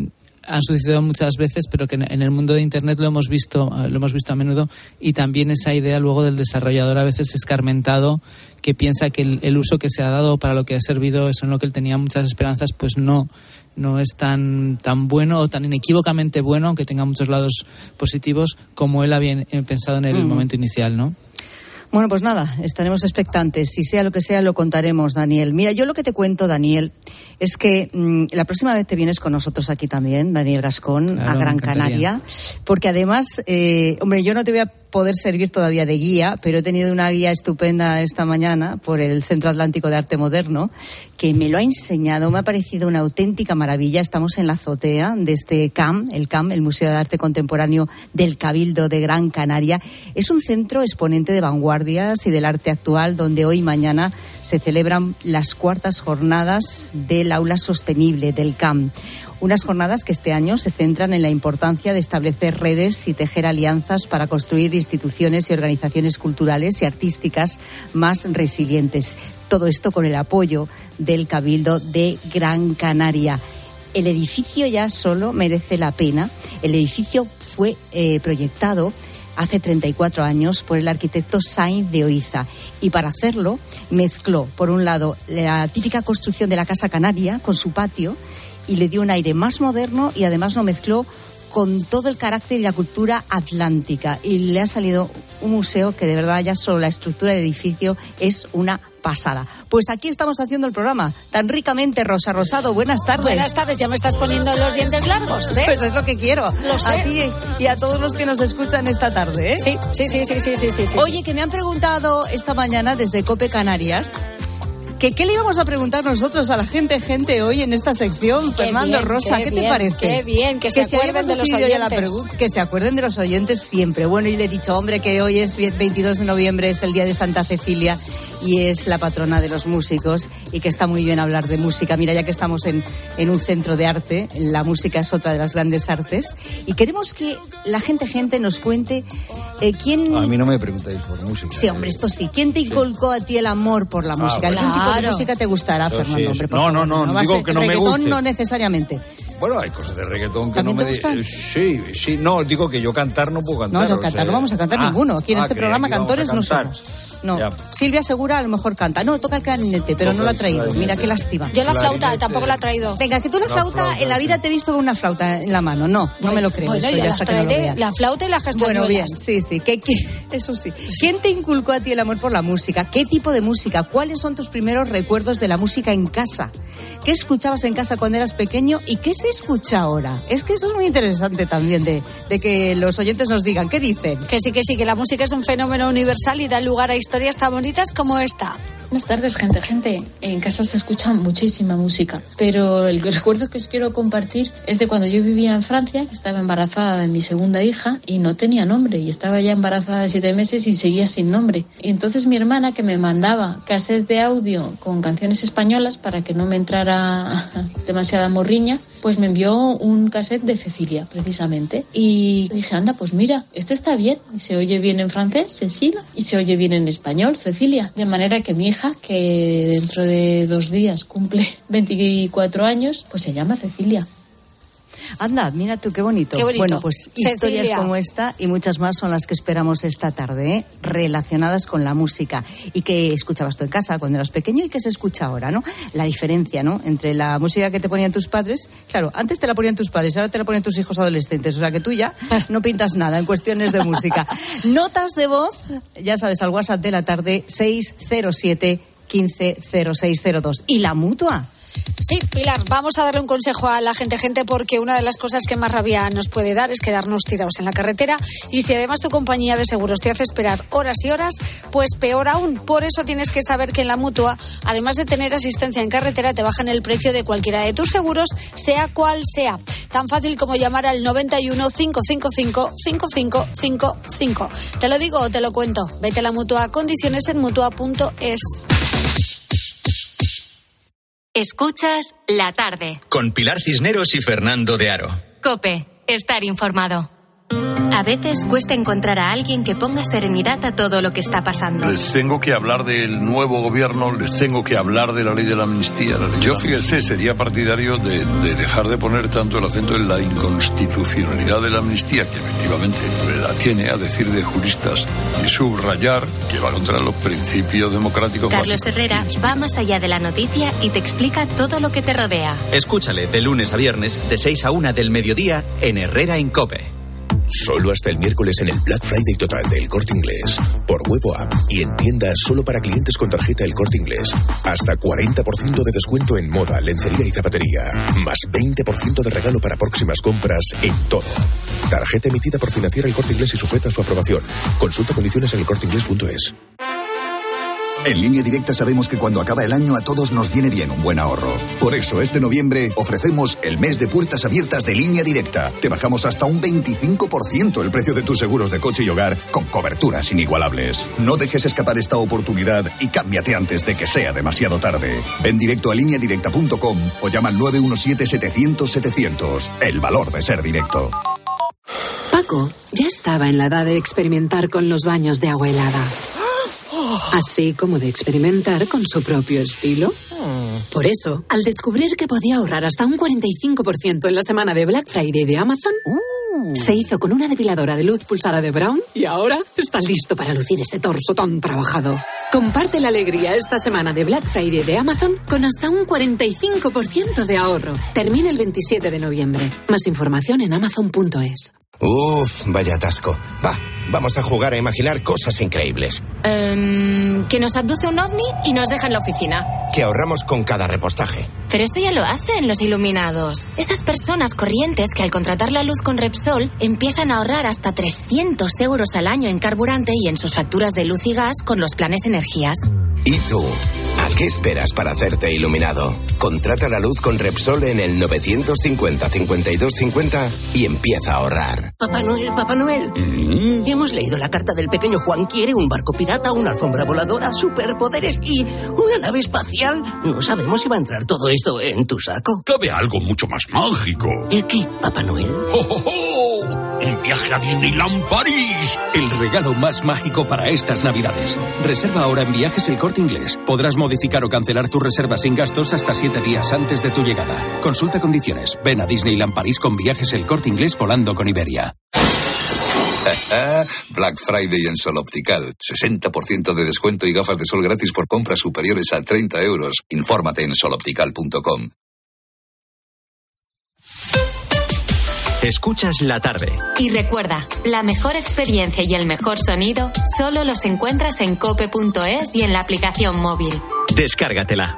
[SPEAKER 14] han sucedido muchas veces, pero que en el mundo de Internet lo hemos visto, lo hemos visto a menudo, y también esa idea luego del desarrollador a veces escarmentado, que piensa que el, el uso que se ha dado para lo que ha servido, eso en lo que él tenía muchas esperanzas, pues no no es tan tan bueno o tan inequívocamente bueno, aunque tenga muchos lados positivos, como él había pensado en el mm. momento inicial, ¿no?
[SPEAKER 6] Bueno, pues nada, estaremos expectantes. Si sea lo que sea, lo contaremos, Daniel. Mira, yo lo que te cuento, Daniel, es que mmm, la próxima vez te vienes con nosotros aquí también, Daniel Gascón, claro, a Gran Canaria, porque además, eh, hombre, yo no te voy a poder servir todavía de guía, pero he tenido una guía estupenda esta mañana por el Centro Atlántico de Arte Moderno, que me lo ha enseñado, me ha parecido una auténtica maravilla. Estamos en la azotea de este C A M, el C A M, el Museo de Arte Contemporáneo del Cabildo de Gran Canaria. Es un centro exponente de vanguardias y del arte actual, donde hoy y mañana se celebran las cuartas jornadas del Aula Sostenible del C A M. Unas jornadas que este año se centran en la importancia de establecer redes y tejer alianzas para construir instituciones y organizaciones culturales y artísticas más resilientes. Todo esto con el apoyo del Cabildo de Gran Canaria. El edificio ya solo merece la pena. El edificio fue eh, proyectado hace treinta y cuatro años por el arquitecto Sainz de Oiza, y para hacerlo mezcló, por un lado, la típica construcción de la Casa Canaria con su patio, y le dio un aire más moderno, y además lo mezcló con todo el carácter y la cultura atlántica, y le ha salido un museo que de verdad ya solo la estructura del edificio es una pasada. Pues aquí estamos haciendo el programa tan ricamente. Rosa Rosado, buenas tardes.
[SPEAKER 16] Buenas tardes, ya me estás poniendo los dientes largos, ¿ves?
[SPEAKER 6] Pues es lo que quiero.
[SPEAKER 16] Lo sé.
[SPEAKER 6] A ti y a todos los que nos escuchan esta tarde, ¿eh?
[SPEAKER 16] Sí, sí, sí, sí, sí, sí, sí, sí.
[SPEAKER 6] Oye, que me han preguntado esta mañana desde COPE Canarias que qué le íbamos a preguntar nosotros a la gente, gente hoy en esta sección.
[SPEAKER 16] Qué
[SPEAKER 6] Fernando,
[SPEAKER 16] bien,
[SPEAKER 6] Rosa,
[SPEAKER 16] qué
[SPEAKER 6] ¿qué
[SPEAKER 16] bien,
[SPEAKER 6] te parece?
[SPEAKER 16] Qué bien, que, que se acuerden de los oyentes.
[SPEAKER 6] Que se acuerden de los oyentes siempre. Bueno, y le he dicho, hombre, que hoy es veintidós de noviembre, es el día de Santa Cecilia y es la patrona de los músicos, y que está muy bien hablar de música. Mira, ya que estamos en, en un centro de arte, la música es otra de las grandes artes, y queremos que la gente, gente nos cuente eh, quién...
[SPEAKER 1] A mí no me preguntáis por música.
[SPEAKER 6] Sí, hombre, esto sí. ¿Quién te inculcó sí. a ti el amor por la música?
[SPEAKER 1] Ah, bueno.
[SPEAKER 6] ¿Qué tipo de
[SPEAKER 16] Claro.
[SPEAKER 6] música te gustará,
[SPEAKER 1] Yo
[SPEAKER 6] Fernando?
[SPEAKER 1] sí,
[SPEAKER 6] Hombre, por
[SPEAKER 1] no,
[SPEAKER 6] favor,
[SPEAKER 1] no, no,
[SPEAKER 6] va a
[SPEAKER 1] digo
[SPEAKER 6] ser
[SPEAKER 1] que no me
[SPEAKER 6] reggaetón,
[SPEAKER 1] guste.
[SPEAKER 6] no necesariamente.
[SPEAKER 1] Bueno, hay cosas de reggaetón que
[SPEAKER 6] ¿También
[SPEAKER 1] no
[SPEAKER 6] te
[SPEAKER 1] me...
[SPEAKER 6] gustan?
[SPEAKER 1] Eh, sí, sí. No, digo que yo cantar no puedo cantar.
[SPEAKER 6] No, yo
[SPEAKER 1] o
[SPEAKER 6] cantar
[SPEAKER 1] sea,
[SPEAKER 6] no vamos a cantar
[SPEAKER 1] ah,
[SPEAKER 6] ninguno. Aquí en
[SPEAKER 1] ah,
[SPEAKER 6] este
[SPEAKER 1] creía
[SPEAKER 6] programa
[SPEAKER 1] que íbamos a
[SPEAKER 6] cantores no
[SPEAKER 1] cantar.
[SPEAKER 6] somos. No.
[SPEAKER 1] Ya.
[SPEAKER 6] Silvia Segura a lo mejor canta. No, toca el clarinete, pero no, no lo ha traído.
[SPEAKER 1] clarinete.
[SPEAKER 6] Mira, qué lástima.
[SPEAKER 16] Yo la flauta
[SPEAKER 1] Clarinete.
[SPEAKER 16] tampoco la he traído.
[SPEAKER 6] Venga, que tú la,
[SPEAKER 1] La
[SPEAKER 6] flauta,
[SPEAKER 1] flauta,
[SPEAKER 6] en la vida
[SPEAKER 1] sí.
[SPEAKER 6] te he visto con una flauta en la mano. No, no me lo creo.
[SPEAKER 16] Bueno,
[SPEAKER 6] eso,
[SPEAKER 16] ya
[SPEAKER 6] ya
[SPEAKER 16] las
[SPEAKER 6] hasta que no lo
[SPEAKER 16] traeré,
[SPEAKER 6] vea.
[SPEAKER 16] la flauta y las castañuelas.
[SPEAKER 6] Bueno, bien, sí, sí. ¿Qué, qué? Eso sí. ¿Quién te inculcó a ti el amor por la música? ¿Qué tipo de música? ¿Cuáles son tus primeros recuerdos de la música en casa? ¿Qué escuchabas en casa cuando eras pequeño y qué se escucha ahora? Es que eso es muy interesante también de, de que los oyentes nos digan. ¿Qué dicen?
[SPEAKER 16] Que sí, que sí, que la música es un fenómeno universal y da lugar a historias tan bonitas como esta.
[SPEAKER 17] Buenas tardes, gente, gente. En casa se escucha muchísima música, pero el recuerdo que os quiero compartir es de cuando yo vivía en Francia, que estaba embarazada de mi segunda hija y no tenía nombre, y estaba ya embarazada de siete meses y seguía sin nombre. Y entonces mi hermana, que me mandaba cassettes de audio con canciones españolas para que no me entrara demasiada morriña, pues me envió un cassette de Cecilia, precisamente. Y dije, anda, pues mira, este está bien. Y se oye bien en francés, Cecilia, y se oye bien en español, Cecilia. De manera que mi hija, que dentro de dos días cumple veinticuatro años, pues se llama Cecilia.
[SPEAKER 6] Anda, mira tú, qué bonito.
[SPEAKER 16] Qué bonito.
[SPEAKER 6] Bueno, pues historias
[SPEAKER 16] Cecilia.
[SPEAKER 6] como esta y muchas más son las que esperamos esta tarde, ¿eh? Relacionadas con la música. ¿Y qué escuchabas tú en casa cuando eras pequeño y qué se escucha ahora, no? La diferencia, ¿no? Entre la música que te ponían tus padres. Claro, antes te la ponían tus padres, ahora te la ponen tus hijos adolescentes. O sea que tú ya no pintas nada en cuestiones de música. Notas de voz, ya sabes, al WhatsApp de la tarde, seis cero siete, quince cero seis cero dos. ¿Y la Mutua?
[SPEAKER 16] Sí, Pilar, vamos a darle un consejo a la gente, gente, porque una de las cosas que más rabia nos puede dar es quedarnos tirados en la carretera, y si además tu compañía de seguros te hace esperar horas y horas, pues peor aún. Por eso tienes que saber que en la Mutua, además de tener asistencia en carretera, te bajan el precio de cualquiera de tus seguros, sea cual sea. Tan fácil como llamar al noventa y uno, cinco cinco cinco, cinco cinco cinco cinco. Te lo digo o te lo cuento. Vete a la Mutua, condiciones en mutua punto es.
[SPEAKER 3] Escuchas La Tarde.
[SPEAKER 2] Con Pilar Cisneros y Fernando de Aro.
[SPEAKER 3] COPE. Estar informado. A veces cuesta encontrar a alguien que ponga serenidad a todo lo que está pasando.
[SPEAKER 18] Les tengo que hablar del nuevo gobierno, les tengo que hablar de la ley de la amnistía. La ley Yo, fíjese, sería partidario de, de dejar de poner tanto el acento en la inconstitucionalidad de la amnistía, que efectivamente la tiene, a decir de juristas, y subrayar que va contra los principios democráticos
[SPEAKER 3] Carlos
[SPEAKER 18] básicos.
[SPEAKER 3] Herrera va más allá de la noticia y te explica todo lo que te rodea.
[SPEAKER 2] Escúchale de lunes a viernes, de seis a una del mediodía, en Herrera en COPE.
[SPEAKER 19] Solo hasta el miércoles en el Black Friday total del Corte Inglés. Por web o app y en tiendas solo para clientes con tarjeta El Corte Inglés. Hasta cuarenta por ciento de descuento en moda, lencería y zapatería. Más veinte por ciento de regalo para próximas compras en todo. Tarjeta emitida por Financiera El Corte Inglés y sujeta a su aprobación. Consulta condiciones en elcorteinglés punto es.
[SPEAKER 20] En Línea Directa sabemos que cuando acaba el año a todos nos viene bien un buen ahorro. Por eso este noviembre ofrecemos el mes de puertas abiertas de Línea Directa. Te bajamos hasta un veinticinco por ciento el precio de tus seguros de coche y hogar con coberturas inigualables. No dejes escapar esta oportunidad y cámbiate antes de que sea demasiado tarde. Ven directo a línea directa punto com o llama al nueve uno siete, setecientos, setecientos. El valor de ser directo.
[SPEAKER 21] Paco ya estaba en la edad de experimentar con los baños de agua helada. Así como de experimentar con su propio estilo. Por eso, al descubrir que podía ahorrar hasta un cuarenta y cinco por ciento en la semana de Black Friday de Amazon, uh. se hizo con una depiladora de luz pulsada de Brown y ahora está listo para lucir ese torso tan trabajado. Comparte la alegría esta semana de Black Friday de Amazon con hasta un cuarenta y cinco por ciento de ahorro. Termina el veintisiete de noviembre. Más información en amazon punto es.
[SPEAKER 22] Uf, vaya atasco. Va, vamos a jugar a imaginar cosas increíbles.
[SPEAKER 23] Um, que nos abduce un ovni y nos deja en la oficina.
[SPEAKER 22] Que ahorramos con cada repostaje.
[SPEAKER 23] Pero eso ya lo hacen los iluminados. Esas personas corrientes que al contratar la luz con Repsol empiezan a ahorrar hasta trescientos euros al año en carburante y en sus facturas de luz y gas con los planes energías.
[SPEAKER 22] ¿Y tú? ¿A qué esperas para hacerte iluminado? Contrata la luz con Repsol en el novecientos cincuenta, cincuenta y dos cincuenta y empieza a ahorrar.
[SPEAKER 24] Papá Noel, Papá Noel. ¿Mm? Hemos leído la carta del pequeño Juan. Quiere un barco pirata, una alfombra voladora, superpoderes y una nave espacial. No sabemos si va a entrar todo esto en tu saco.
[SPEAKER 25] Cabe algo mucho más mágico.
[SPEAKER 24] ¿El qué, Papá Noel?
[SPEAKER 25] ¡Oh, oh, oh! ¡Un viaje a Disneyland París!
[SPEAKER 26] El regalo más mágico para estas Navidades. Reserva ahora en Viajes El Corte Inglés. Podrás modificar o cancelar tu reserva sin gastos hasta siete días antes de tu llegada. Consulta condiciones. Ven a Disneyland París con Viajes El Corte Inglés volando con Iberia.
[SPEAKER 27] Black Friday en Sol Optical. sesenta por ciento de descuento y gafas de sol gratis por compras superiores a treinta euros. Infórmate en sol optical punto com.
[SPEAKER 2] Escuchas la tarde.
[SPEAKER 3] Y recuerda, la mejor experiencia y el mejor sonido solo los encuentras en cope punto es y en la aplicación móvil.
[SPEAKER 2] Descárgatela.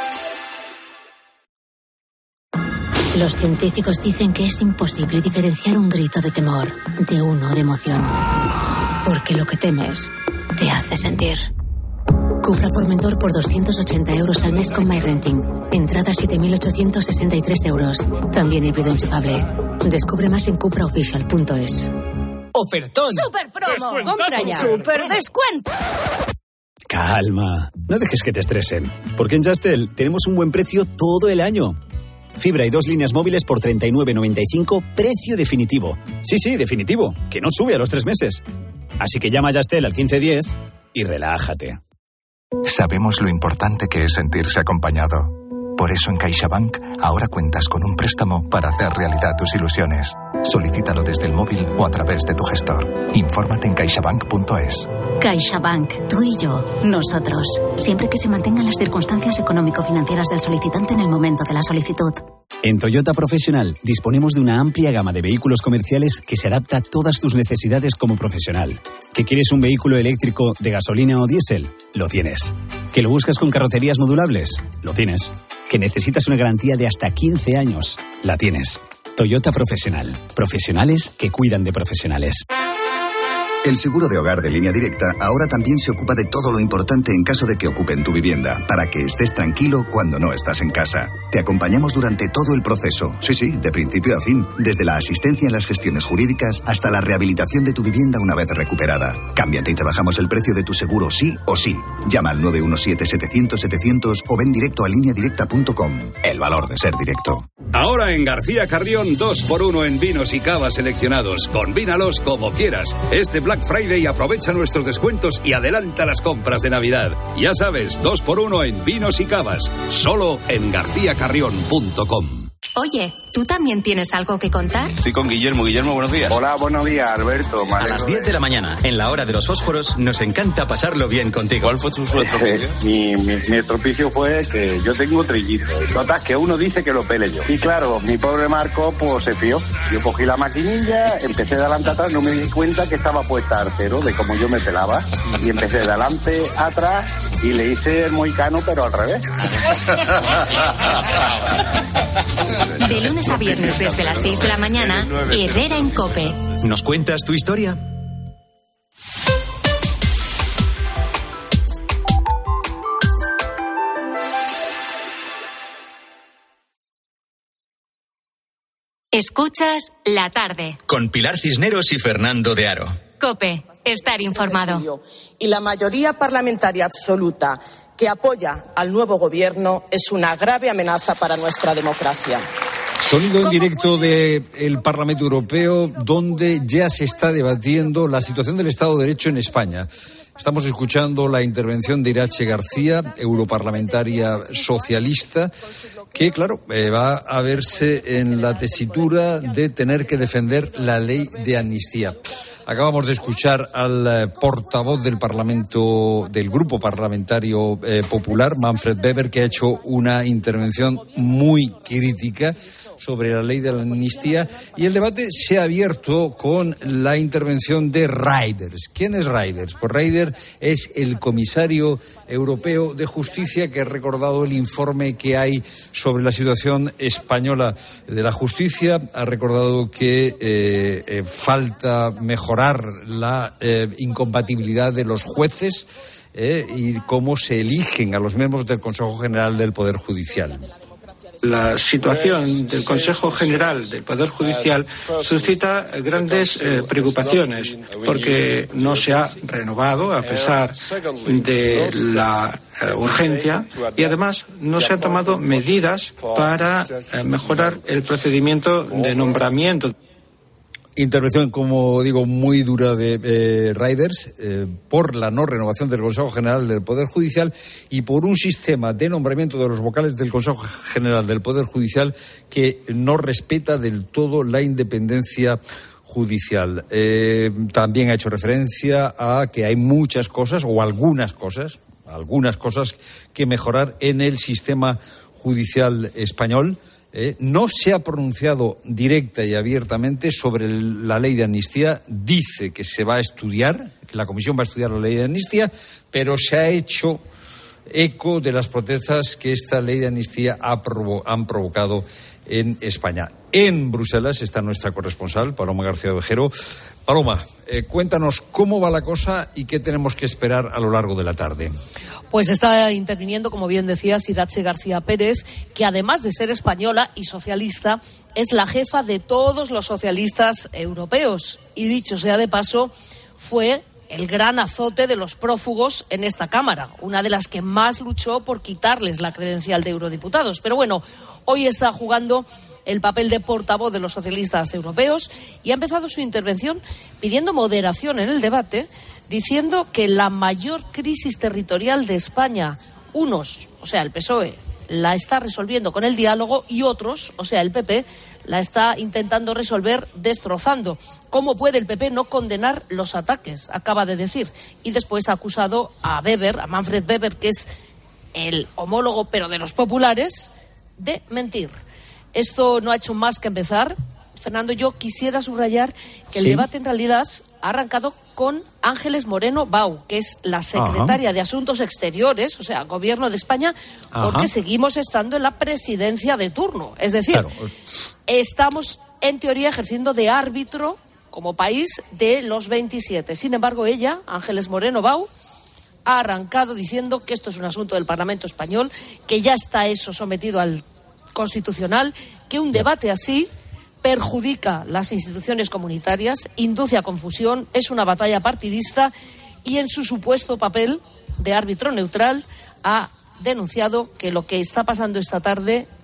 [SPEAKER 28] Los científicos dicen que es imposible diferenciar un grito de temor de uno de emoción. Porque lo que temes te hace sentir. Cupra Formentor por doscientos ochenta euros al mes con MyRenting. Entrada siete mil ochocientos sesenta y tres euros. También híbrido enchufable. Descubre más en cupra oficial punto es.
[SPEAKER 29] Ofertón.
[SPEAKER 30] ¡Super promo! ¡Compra ya! ¡Super descuento!
[SPEAKER 29] Calma, no dejes que te estresen. Porque en Yastel tenemos un buen precio todo el año. Fibra y dos líneas móviles por treinta y nueve noventa y cinco, precio definitivo. Sí, sí, definitivo, que no sube a los tres meses. Así que llama a Yastel al quince diez y relájate.
[SPEAKER 31] Sabemos lo importante que es sentirse acompañado. Por eso en CaixaBank ahora cuentas con un préstamo para hacer realidad tus ilusiones. Solicítalo desde el móvil o a través de tu gestor. Infórmate en caixabank punto es.
[SPEAKER 28] CaixaBank, tú y yo, nosotros. Siempre que se mantengan las circunstancias económico-financieras del solicitante en el momento de la solicitud.
[SPEAKER 29] En Toyota Profesional disponemos de una amplia gama de vehículos comerciales que se adapta a todas tus necesidades como profesional. ¿Que quieres un vehículo eléctrico de gasolina o diésel? Lo tienes. ¿Que lo buscas con carrocerías modulables? Lo tienes. ¿Que necesitas una garantía de hasta quince años? La tienes. Toyota Profesional. Profesionales que cuidan de profesionales.
[SPEAKER 20] El seguro de hogar de Línea Directa ahora también se ocupa de todo lo importante en caso de que ocupen tu vivienda, para que estés tranquilo cuando no estás en casa. Te acompañamos durante todo el proceso, sí, sí, de principio a fin, desde la asistencia en las gestiones jurídicas hasta la rehabilitación de tu vivienda una vez recuperada. Cámbiate y te bajamos el precio de tu seguro sí o sí. Llama al nueve uno siete, setecientos, setecientos o ven directo a línea directa punto com. El valor de ser directo.
[SPEAKER 4] Ahora en García Carrión, dos por uno en vinos y cavas seleccionados. Combínalos como quieras. Este Black Friday aprovecha nuestros descuentos y adelanta las compras de Navidad. Ya sabes, dos por uno en vinos y cavas. Solo en garcía carrión punto com.
[SPEAKER 3] Oye, ¿tú también tienes algo que contar?
[SPEAKER 5] Estoy con Guillermo. Guillermo, buenos días.
[SPEAKER 7] Hola, buenos días, Alberto.
[SPEAKER 2] A las diez de la mañana, en la hora de los fósforos, nos encanta pasarlo bien contigo.
[SPEAKER 5] ¿Cuál fue tu estropicio?
[SPEAKER 7] mi, mi, mi estropicio fue que yo tengo trillizos. Total, que uno dice que lo pele yo. Y claro, mi pobre Marco, pues se fió. Yo cogí la maquinilla, empecé de adelante atrás, no me di cuenta que estaba puesta al cero, de cómo yo me pelaba. Y empecé de adelante atrás y le hice el mohicano, pero al revés.
[SPEAKER 3] De lunes a viernes desde las seis de la mañana, Herrera en COPE.
[SPEAKER 2] ¿Nos cuentas tu historia?
[SPEAKER 3] Escuchas La Tarde.
[SPEAKER 2] Con Pilar Cisneros y Fernando de Aro.
[SPEAKER 3] COPE, estar informado.
[SPEAKER 8] Y la mayoría parlamentaria absoluta que apoya al nuevo gobierno es una grave amenaza para nuestra democracia.
[SPEAKER 1] Sonido en directo del Parlamento Europeo, donde ya se está debatiendo la situación del Estado de Derecho en España. Estamos escuchando la intervención de Irache García, europarlamentaria socialista, que, claro, eh, va a verse en la tesitura de tener que defender la ley de amnistía. Acabamos de escuchar al eh, portavoz del Parlamento, del Grupo Parlamentario eh, Popular, Manfred Weber, que ha hecho una intervención muy crítica sobre la ley de la amnistía, y el debate se ha abierto con la intervención de Reinders. ¿Quién es Reinders? Pues Reinders es el comisario europeo de justicia que ha recordado el informe que hay sobre la situación española de la justicia, ha recordado que eh, eh, falta mejorar la eh, incompatibilidad de los jueces eh, y cómo se eligen a los miembros del Consejo General del Poder Judicial.
[SPEAKER 9] La situación del Consejo General del Poder Judicial suscita grandes eh, preocupaciones porque no se ha renovado a pesar de la eh, urgencia y además no se han tomado medidas para eh, mejorar el procedimiento de nombramiento.
[SPEAKER 1] Intervención, como digo, muy dura de eh, Reinders eh, por la no renovación del Consejo General del Poder Judicial y por un sistema de nombramiento de los vocales del Consejo General del Poder Judicial que no respeta del todo la independencia judicial. Eh, también ha hecho referencia a que hay muchas cosas o algunas cosas, algunas cosas que mejorar en el sistema judicial español. Eh, no se ha pronunciado directa y abiertamente sobre el, la ley de amnistía. Dice que se va a estudiar, que la Comisión va a estudiar la ley de amnistía, pero se ha hecho eco de las protestas que esta ley de amnistía ha provo- han provocado en España. En Bruselas está nuestra corresponsal, Paloma García Ovejero. Paloma, eh, cuéntanos cómo va la cosa y qué tenemos que esperar a lo largo de la tarde.
[SPEAKER 10] Pues está interviniendo, como bien decías, Irache García Pérez, que además de ser española y socialista, es la jefa de todos los socialistas europeos. Y dicho sea de paso, fue el gran azote de los prófugos en esta Cámara, una de las que más luchó por quitarles la credencial de eurodiputados. Pero bueno, hoy está jugando el papel de portavoz de los socialistas europeos y ha empezado su intervención pidiendo moderación en el debate, diciendo que la mayor crisis territorial de España, unos, o sea, el P S O E, la está resolviendo con el diálogo y otros, o sea, el P P, la está intentando resolver destrozando. ¿Cómo puede el P P no condenar los ataques? Acaba de decir. Y después ha acusado a Weber, a Manfred Weber, que es el homólogo, pero de los populares, de mentir. Esto no ha hecho más que empezar. Fernando, yo quisiera subrayar que el ¿Sí? debate en realidad ha arrancado con Ángeles Moreno Bau, que es la secretaria Ajá. de Asuntos Exteriores, o sea, Gobierno de España, Ajá. porque seguimos estando en la presidencia de turno. Es decir, claro. estamos en teoría ejerciendo de árbitro como país de los veintisiete. Sin embargo, ella, Ángeles Moreno Bau, ha arrancado diciendo que esto es un asunto del Parlamento español, que ya está eso sometido al Constitucional, que un debate así perjudica las instituciones comunitarias, induce a confusión, es una batalla partidista y en su supuesto papel de árbitro neutral ha denunciado que lo que está pasando esta tarde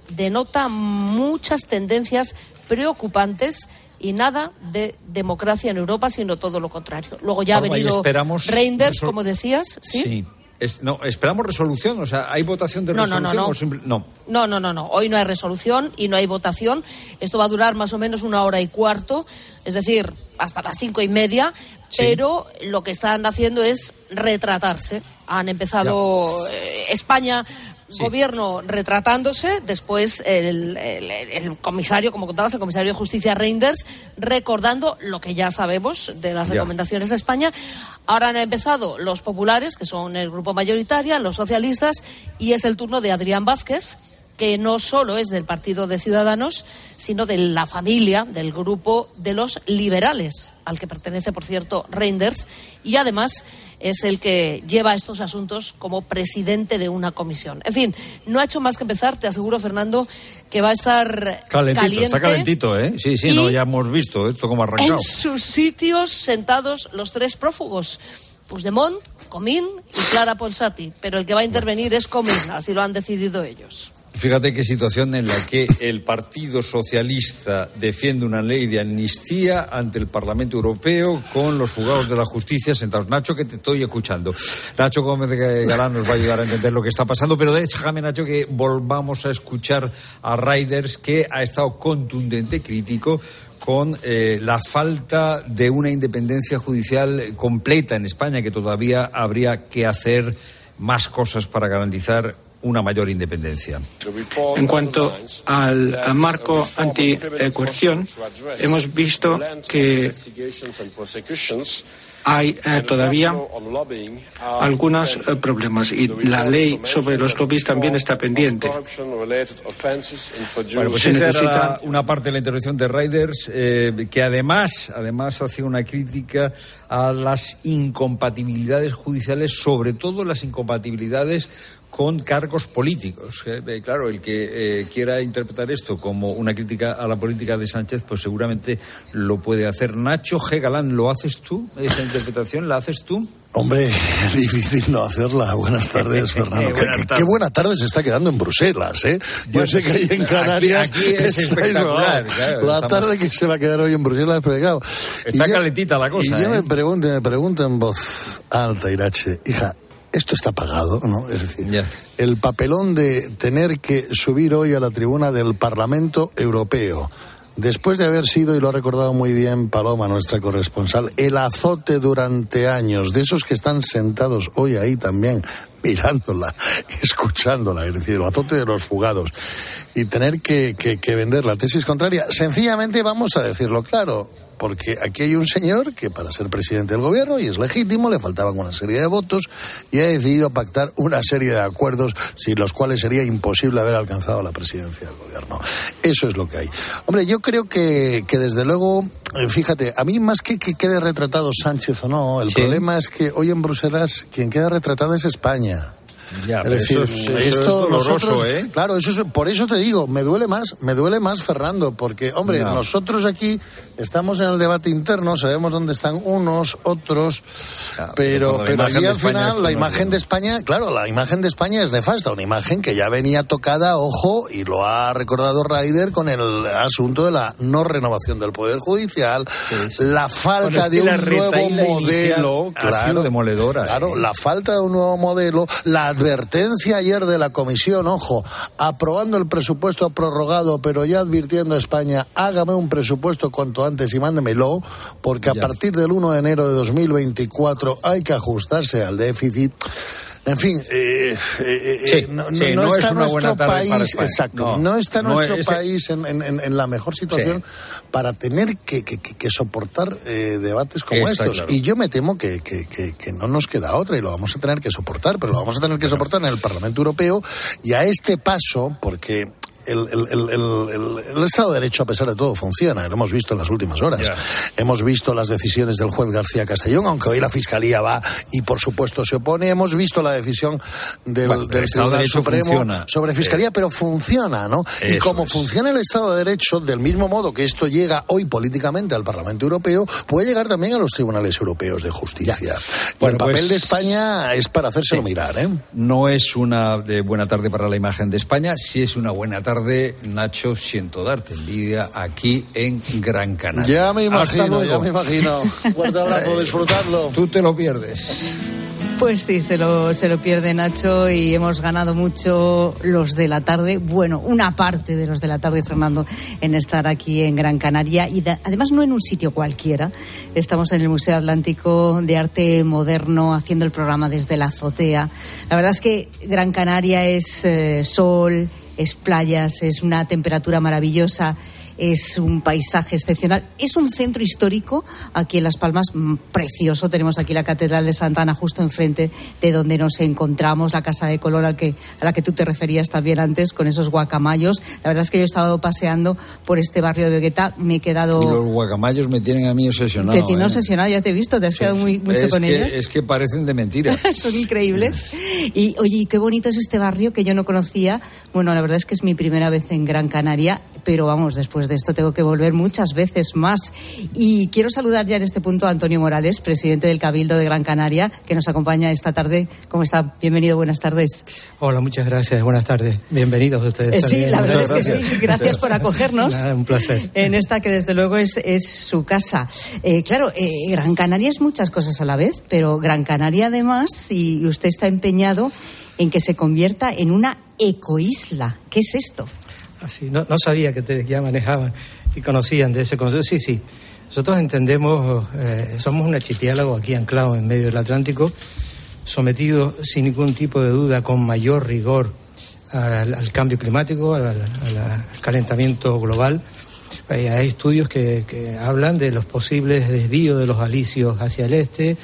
[SPEAKER 10] denota muchas tendencias preocupantes y nada de democracia en Europa, sino todo lo contrario. Luego ya
[SPEAKER 1] Paloma,
[SPEAKER 10] ha venido Reinders,
[SPEAKER 1] resol-
[SPEAKER 10] como decías, ¿sí?
[SPEAKER 1] Sí. Es, no, esperamos resolución, o sea, ¿hay votación de
[SPEAKER 10] No, no,
[SPEAKER 1] resolución
[SPEAKER 10] no, no.
[SPEAKER 1] o simple- no?
[SPEAKER 10] No, no, no, no. Hoy no hay resolución y no hay votación. Esto va a durar más o menos una hora y cuarto, es decir, hasta las cinco y media. Sí. Pero lo que están haciendo es retratarse. Han empezado eh, España. Sí. Gobierno retratándose, después el, el, el comisario, como contabas, el comisario de Justicia Reinders, recordando lo que ya sabemos de las ya. recomendaciones a España. Ahora han empezado los populares, que son el grupo mayoritario, los socialistas, y es el turno de Adrián Vázquez, que no solo es del Partido de Ciudadanos, sino de la familia, del grupo de los liberales, al que pertenece, por cierto, Reinders, y además es el que lleva estos asuntos como presidente de una comisión. En fin, no ha hecho más que empezar, te aseguro, Fernando, que va a estar
[SPEAKER 1] calentito,
[SPEAKER 10] caliente.
[SPEAKER 1] Está calentito, ¿eh? Sí, sí, no, ya hemos visto esto cómo ha arrancado.
[SPEAKER 10] En sus sitios sentados los tres prófugos, Puigdemont, Comín y Clara Ponsati, pero el que va a intervenir es Comín, así lo han decidido ellos.
[SPEAKER 1] Fíjate qué situación en la que el Partido Socialista defiende una ley de amnistía ante el Parlamento Europeo con los fugados de la justicia sentados. Nacho, que te estoy escuchando. Nacho Gómez Galán nos va a ayudar a entender lo que está pasando, pero déjame, Nacho, que volvamos a escuchar a Reinders, que ha estado contundente, crítico, con eh, la falta de una independencia judicial completa en España, que todavía habría que hacer más cosas para garantizar una mayor independencia.
[SPEAKER 9] En cuanto al marco anticoerción, hemos visto que hay eh, todavía algunos eh, problemas y la ley sobre los lobbies también está pendiente.
[SPEAKER 1] Bueno, pues
[SPEAKER 9] Se
[SPEAKER 1] esa
[SPEAKER 9] necesita...
[SPEAKER 1] era una parte de la intervención de Reinders, eh, que además, además hacía una crítica a las incompatibilidades judiciales, sobre todo las incompatibilidades con cargos políticos. Eh, claro, el que eh, quiera interpretar esto como una crítica a la política de Sánchez, pues seguramente lo puede hacer. Nacho G. Galán, ¿lo haces tú? ¿Esa interpretación la haces tú?
[SPEAKER 6] Hombre, es difícil no hacerla. Buenas tardes, Fernando. Buenas tardes. Qué, qué buena tarde se está quedando en Bruselas, ¿eh? Yo bueno, sé que sí, ahí en Canarias
[SPEAKER 1] aquí, aquí es espectacular. Claro,
[SPEAKER 6] la
[SPEAKER 1] estamos...
[SPEAKER 6] tarde que se va a quedar hoy en Bruselas, pero claro,
[SPEAKER 1] está
[SPEAKER 6] yo,
[SPEAKER 1] calentita la cosa.
[SPEAKER 6] Y yo
[SPEAKER 1] ¿eh?
[SPEAKER 6] me pregunto, me pregunto en voz alta, Irache, hija, esto está pagado, ¿no? Es decir, yeah. el papelón de tener que subir hoy a la tribuna del Parlamento Europeo, después de haber sido, y lo ha recordado muy bien Paloma, nuestra corresponsal, el azote durante años de esos que están sentados hoy ahí también, mirándola, escuchándola, es decir, el azote de los fugados, y tener que, que, que vender la tesis contraria. Sencillamente vamos a decirlo claro, porque aquí hay un señor que para ser presidente del gobierno, y es legítimo, le faltaban una serie de votos y ha decidido pactar una serie de acuerdos sin los cuales sería imposible haber alcanzado la presidencia del gobierno. Eso es lo que hay. Hombre, yo creo que, que desde luego, fíjate, a mí más que que quede retratado Sánchez o no, el sí. problema es que hoy en Bruselas quien queda retratado es España.
[SPEAKER 1] Ya,
[SPEAKER 6] es decir,
[SPEAKER 1] eso es, eso
[SPEAKER 6] esto
[SPEAKER 1] es doloroso,
[SPEAKER 6] nosotros,
[SPEAKER 1] ¿eh?
[SPEAKER 6] Claro, eso es, por eso te digo, me duele más, me duele más, Fernando, porque, hombre, no. nosotros aquí estamos en el debate interno, sabemos dónde están unos, otros, ya, pero, pero allí al final la imagen de España, claro, la imagen de España es nefasta, una imagen que ya venía tocada, ojo, y lo ha recordado Ryder con el asunto de la no renovación del Poder Judicial, sí, sí. la falta bueno, es de un nuevo modelo, claro,
[SPEAKER 1] demoledora,
[SPEAKER 6] claro,
[SPEAKER 1] ¿eh?
[SPEAKER 6] la falta de un nuevo modelo, la advertencia ayer de la Comisión, ojo, aprobando el presupuesto prorrogado, pero ya advirtiendo a España, hágame un presupuesto cuanto antes y mándemelo, porque ya. a partir del uno de enero de dos mil veinticuatro hay que ajustarse al déficit. En fin, eh, eh,
[SPEAKER 1] sí,
[SPEAKER 6] no,
[SPEAKER 1] sí,
[SPEAKER 6] no, no
[SPEAKER 1] no
[SPEAKER 6] está
[SPEAKER 1] es una
[SPEAKER 6] nuestro
[SPEAKER 1] buena tarde
[SPEAKER 6] país,
[SPEAKER 1] para España.
[SPEAKER 6] exacto,
[SPEAKER 1] no,
[SPEAKER 6] no está
[SPEAKER 1] no
[SPEAKER 6] nuestro
[SPEAKER 1] es,
[SPEAKER 6] país en, en, en la mejor situación sí. para tener que, que, que soportar eh, debates como está estos. Claro. Y yo me temo que, que, que, que no nos queda otra y lo vamos a tener que soportar, pero lo vamos a tener que soportar en el Parlamento Europeo y a este paso, porque El, el, el, el, el Estado de Derecho, a pesar de todo, funciona. Lo hemos visto en las últimas horas. Yeah. Hemos visto las decisiones del juez García Castellón, aunque hoy la Fiscalía va y, por supuesto, se opone. Hemos visto la decisión del, bueno, del Tribunal de Supremo funciona. sobre Fiscalía, eh. pero funciona, ¿no? Eso y como es. funciona el Estado de Derecho, del mismo modo que esto llega hoy políticamente al Parlamento Europeo, puede llegar también a los tribunales europeos de justicia. Yeah. Y bueno, el papel pues, de España es para hacérselo sí. mirar, ¿eh?
[SPEAKER 1] No es una de buena tarde para la imagen de España, sí es una buena tarde tarde, Nacho, siento darte envidia aquí en Gran Canaria.
[SPEAKER 6] Ya me imagino, ya me imagino. Fuerte abrazo, disfrutarlo.
[SPEAKER 1] Tú te lo pierdes.
[SPEAKER 11] Pues sí, se lo, se lo pierde Nacho y hemos ganado mucho los de la tarde, bueno, una parte de los de la tarde, Fernando, en estar aquí en Gran Canaria y da, además no en un sitio cualquiera. Estamos en el Museo Atlántico de Arte Moderno haciendo el programa desde la azotea. La verdad es que Gran Canaria es eh, sol, es playas, es una temperatura maravillosa. Es un paisaje excepcional. Es un centro histórico aquí en Las Palmas, precioso. Tenemos aquí la Catedral de Santa Ana justo enfrente de donde nos encontramos, la Casa de Colón al que, a la que tú te referías también antes, con esos guacamayos. La verdad es que yo he estado paseando por este barrio de Vegueta, me he quedado...
[SPEAKER 1] Los guacamayos me tienen a mí obsesionado.
[SPEAKER 11] Te tiene
[SPEAKER 1] ¿eh?
[SPEAKER 11] obsesionado, ya te he visto, te has sí, quedado muy, mucho
[SPEAKER 1] es
[SPEAKER 11] con
[SPEAKER 1] que,
[SPEAKER 11] ellos.
[SPEAKER 1] Es que parecen de mentira.
[SPEAKER 11] Son increíbles. Y oye, qué bonito es este barrio que yo no conocía. Bueno, la verdad es que es mi primera vez en Gran Canaria, pero vamos, después de esto tengo que volver muchas veces más. Y quiero saludar ya en este punto a Antonio Morales, presidente del Cabildo de Gran Canaria, que nos acompaña esta tarde. ¿Cómo está? Bienvenido, buenas tardes.
[SPEAKER 12] Hola, muchas gracias, buenas tardes. Bienvenidos ustedes.
[SPEAKER 11] Eh, sí,
[SPEAKER 12] también.
[SPEAKER 11] la verdad
[SPEAKER 12] muchas
[SPEAKER 11] es que
[SPEAKER 12] gracias.
[SPEAKER 11] sí. Gracias por acogernos.
[SPEAKER 12] Nada, un placer.
[SPEAKER 11] En esta que desde luego es, es su casa. Eh, claro, eh, Gran Canaria es muchas cosas a la vez, pero Gran Canaria además, y usted está empeñado en que se convierta en una ecoisla. ¿Qué es esto?
[SPEAKER 12] Así, no, no sabía que ustedes ya manejaban y conocían de ese concepto. Sí, sí. Nosotros entendemos, eh, somos un archipiélago aquí anclado en medio del Atlántico, sometido sin ningún tipo de duda, con mayor rigor al, al cambio climático, al, al, al calentamiento global. Hay, hay estudios que, que hablan de los posibles desvíos de los alisios hacia el este.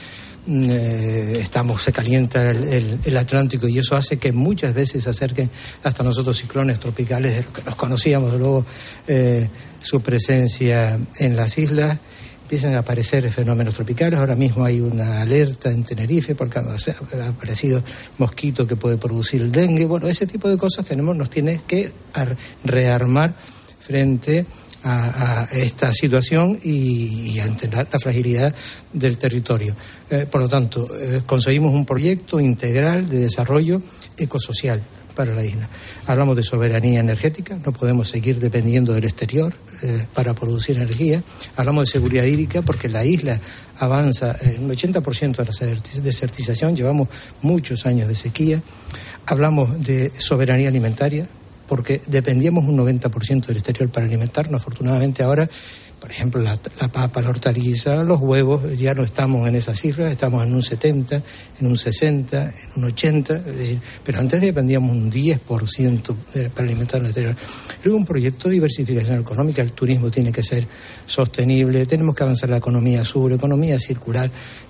[SPEAKER 12] Eh, estamos se calienta el, el, el Atlántico y eso hace que muchas veces se acerquen hasta nosotros ciclones tropicales de lo que nos conocíamos, luego eh, su presencia en las islas, empiezan a aparecer fenómenos tropicales. Ahora mismo hay una alerta en Tenerife porque ha aparecido mosquito que puede producir el dengue. Bueno, ese tipo de cosas tenemos, nos tiene que rearmar frente A, a esta situación y, y a entender la fragilidad del territorio. Eh, por lo tanto, eh, conseguimos un proyecto integral de desarrollo ecosocial para la isla. Hablamos de soberanía energética, no podemos seguir dependiendo del exterior eh, para producir energía. Hablamos de seguridad hídrica porque la isla avanza en un ochenta por ciento de la desertización, llevamos muchos años de sequía. Hablamos de soberanía alimentaria, porque dependíamos un noventa por ciento del exterior para alimentarnos. Afortunadamente ahora, por ejemplo, la, la papa, la hortaliza, los huevos, ya no estamos en esas cifras, estamos en un setenta, en un sesenta, en un ochenta, es decir, pero antes dependíamos un diez por ciento de, para alimentarnos el exterior. Luego un proyecto de diversificación económica, el turismo tiene que ser sostenible, tenemos que avanzar la economía azul, economía circular,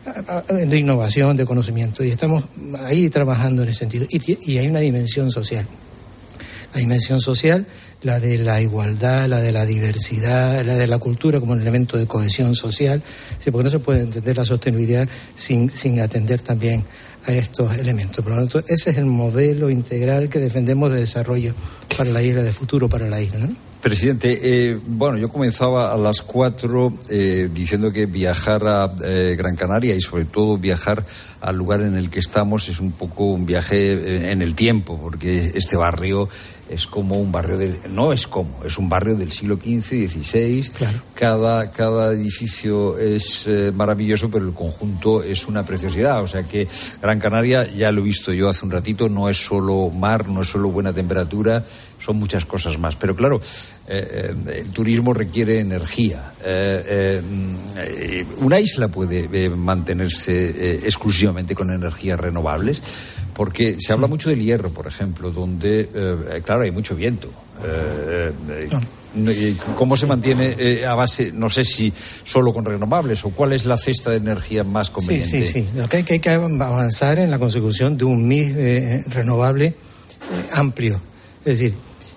[SPEAKER 12] de innovación, de conocimiento, y estamos ahí trabajando en ese sentido. Y, y hay una dimensión social. La dimensión social, la de la igualdad, la de la diversidad, la de la cultura como un elemento de cohesión social, sí, porque no se puede entender la sostenibilidad sin, sin atender también a estos elementos. Por lo tanto, ese es el modelo integral que defendemos de desarrollo para la isla, de futuro para la isla, ¿no?
[SPEAKER 1] Presidente, eh, bueno, yo comenzaba a las cuatro eh, diciendo que viajar a eh, Gran Canaria y sobre todo viajar al lugar en el que estamos es un poco un viaje en el tiempo, porque este barrio es como un barrio del, no es como, es un barrio del siglo quince, dieciséis. Claro. Cada, cada edificio es eh, maravilloso, pero el conjunto es una preciosidad. O sea que Gran Canaria, ya lo he visto yo hace un ratito, no es solo mar, no es solo buena temperatura, son muchas cosas más. Pero claro, eh, eh, el turismo requiere energía. Eh, eh, una isla puede eh, mantenerse eh, exclusivamente con energías renovables, porque se habla mucho del Hierro, por ejemplo, donde, eh, claro, hay mucho viento. Eh, eh, ¿Cómo se mantiene eh, a base, no sé si solo con renovables, o cuál es la cesta de energía más conveniente?
[SPEAKER 12] Sí, sí, sí. Lo que hay que, hay que avanzar en la consecución de un mix eh, renovable eh, amplio. Es decir,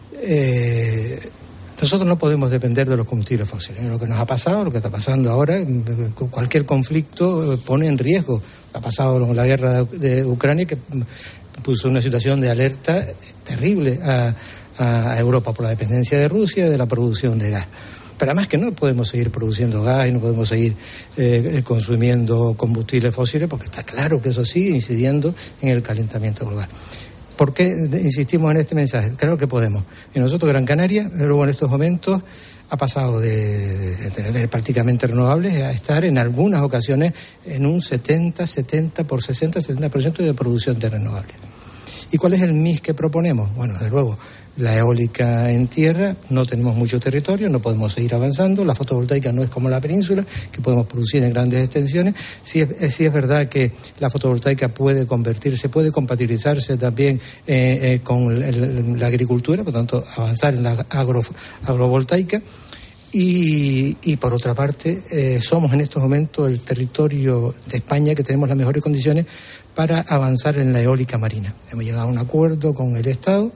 [SPEAKER 12] eh, nosotros no podemos depender de los combustibles fósiles. Lo que nos ha pasado, lo que está pasando ahora, cualquier conflicto pone en riesgo. Ha pasado con la guerra de Ucrania, que puso una situación de alerta terrible a, a Europa por la dependencia de Rusia de la producción de gas. Pero además que no podemos seguir produciendo gas y no podemos seguir eh, consumiendo combustibles fósiles, porque está claro que eso sigue incidiendo en el calentamiento global. ¿Por qué insistimos en este mensaje? Claro que podemos. Y nosotros, Gran Canaria, luego en estos momentos ha pasado de, de tener prácticamente renovables a estar en algunas ocasiones en un setenta, setenta por sesenta, setenta por ciento de producción de renovables. ¿Y cuál es el mix que proponemos? Bueno, desde luego, la eólica en tierra, no tenemos mucho territorio, no podemos seguir avanzando. La fotovoltaica no es como la península, que podemos producir en grandes extensiones. Sí es, sí es verdad que la fotovoltaica puede convertirse, puede compatibilizarse también eh, eh, con el, la agricultura, por tanto, avanzar en la agro, agrovoltaica. Y, y por otra parte, eh, somos en estos momentos el territorio de España que tenemos las mejores condiciones para avanzar en la eólica marina. Hemos llegado a un acuerdo con el Estado,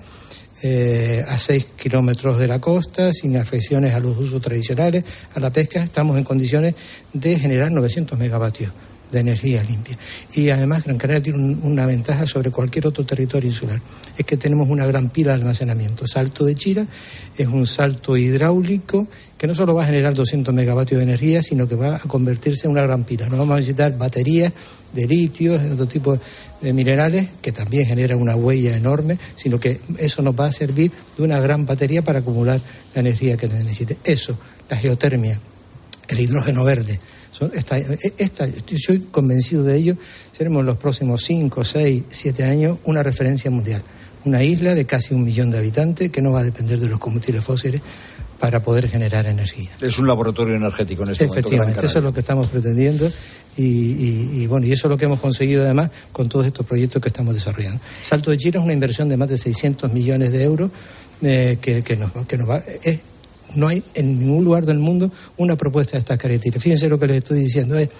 [SPEAKER 12] Eh, a seis kilómetros de la costa, sin afecciones a los usos tradicionales, a la pesca. Estamos en condiciones de generar novecientos megavatios de energía limpia. Y además Gran Canaria tiene un, una ventaja sobre cualquier otro territorio insular, es que tenemos una gran pila de almacenamiento. Salto de Chira es un salto hidráulico que no solo va a generar doscientos megavatios de energía, sino que va a convertirse en una gran pila. No vamos a necesitar baterías de litio, de otro tipo de minerales, que también generan una huella enorme, sino que eso nos va a servir de una gran batería para acumular la energía que necesite. Eso, la geotermia, el hidrógeno verde, son, esta, esta, estoy convencido de ello, seremos en los próximos cinco, seis, siete años una referencia mundial. Una isla de casi un millón de habitantes que no va a depender de los combustibles fósiles para poder generar energía.
[SPEAKER 1] Es un laboratorio energético en este momento.
[SPEAKER 12] Efectivamente, eso es lo que estamos pretendiendo y, y, y bueno, y eso es lo que hemos conseguido además con todos estos proyectos que estamos desarrollando. Salto de Chira es una inversión de más de seiscientos millones de euros eh, que, que, nos, que nos va... Es, no hay en ningún lugar del mundo una propuesta de estas características. Fíjense lo que les estoy diciendo, es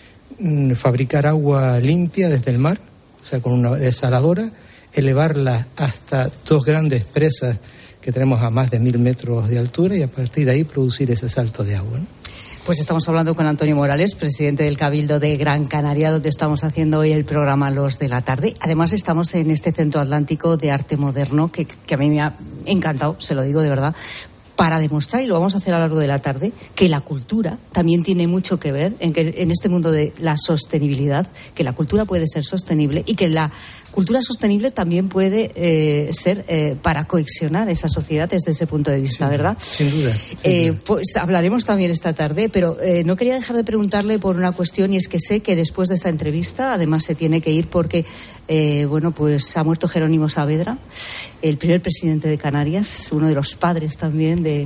[SPEAKER 12] mm, fabricar agua limpia desde el mar, o sea, con una desaladora, elevarla hasta dos grandes presas que tenemos a más de mil metros de altura y a partir de ahí producir ese salto de agua, ¿no?
[SPEAKER 11] Pues estamos hablando con Antonio Morales, presidente del Cabildo de Gran Canaria, donde estamos haciendo hoy el programa Los de la Tarde. Además estamos en este Centro Atlántico de Arte Moderno que, que a mí me ha encantado, se lo digo de verdad, para demostrar, y lo vamos a hacer a lo largo de la tarde, que la cultura también tiene mucho que ver en, que, en este mundo de la sostenibilidad, que la cultura puede ser sostenible y que la cultura sostenible también puede eh, ser eh, para cohesionar esa sociedad desde ese punto de vista,
[SPEAKER 12] sí,
[SPEAKER 11] ¿verdad?
[SPEAKER 12] Sin duda. Sin
[SPEAKER 11] eh,
[SPEAKER 12] duda.
[SPEAKER 11] Pues hablaremos también esta tarde, pero eh, no quería dejar de preguntarle por una cuestión, y es que sé que después de esta entrevista, además se tiene que ir porque, eh, bueno, pues ha muerto Jerónimo Saavedra, el primer presidente de Canarias, uno de los padres también de,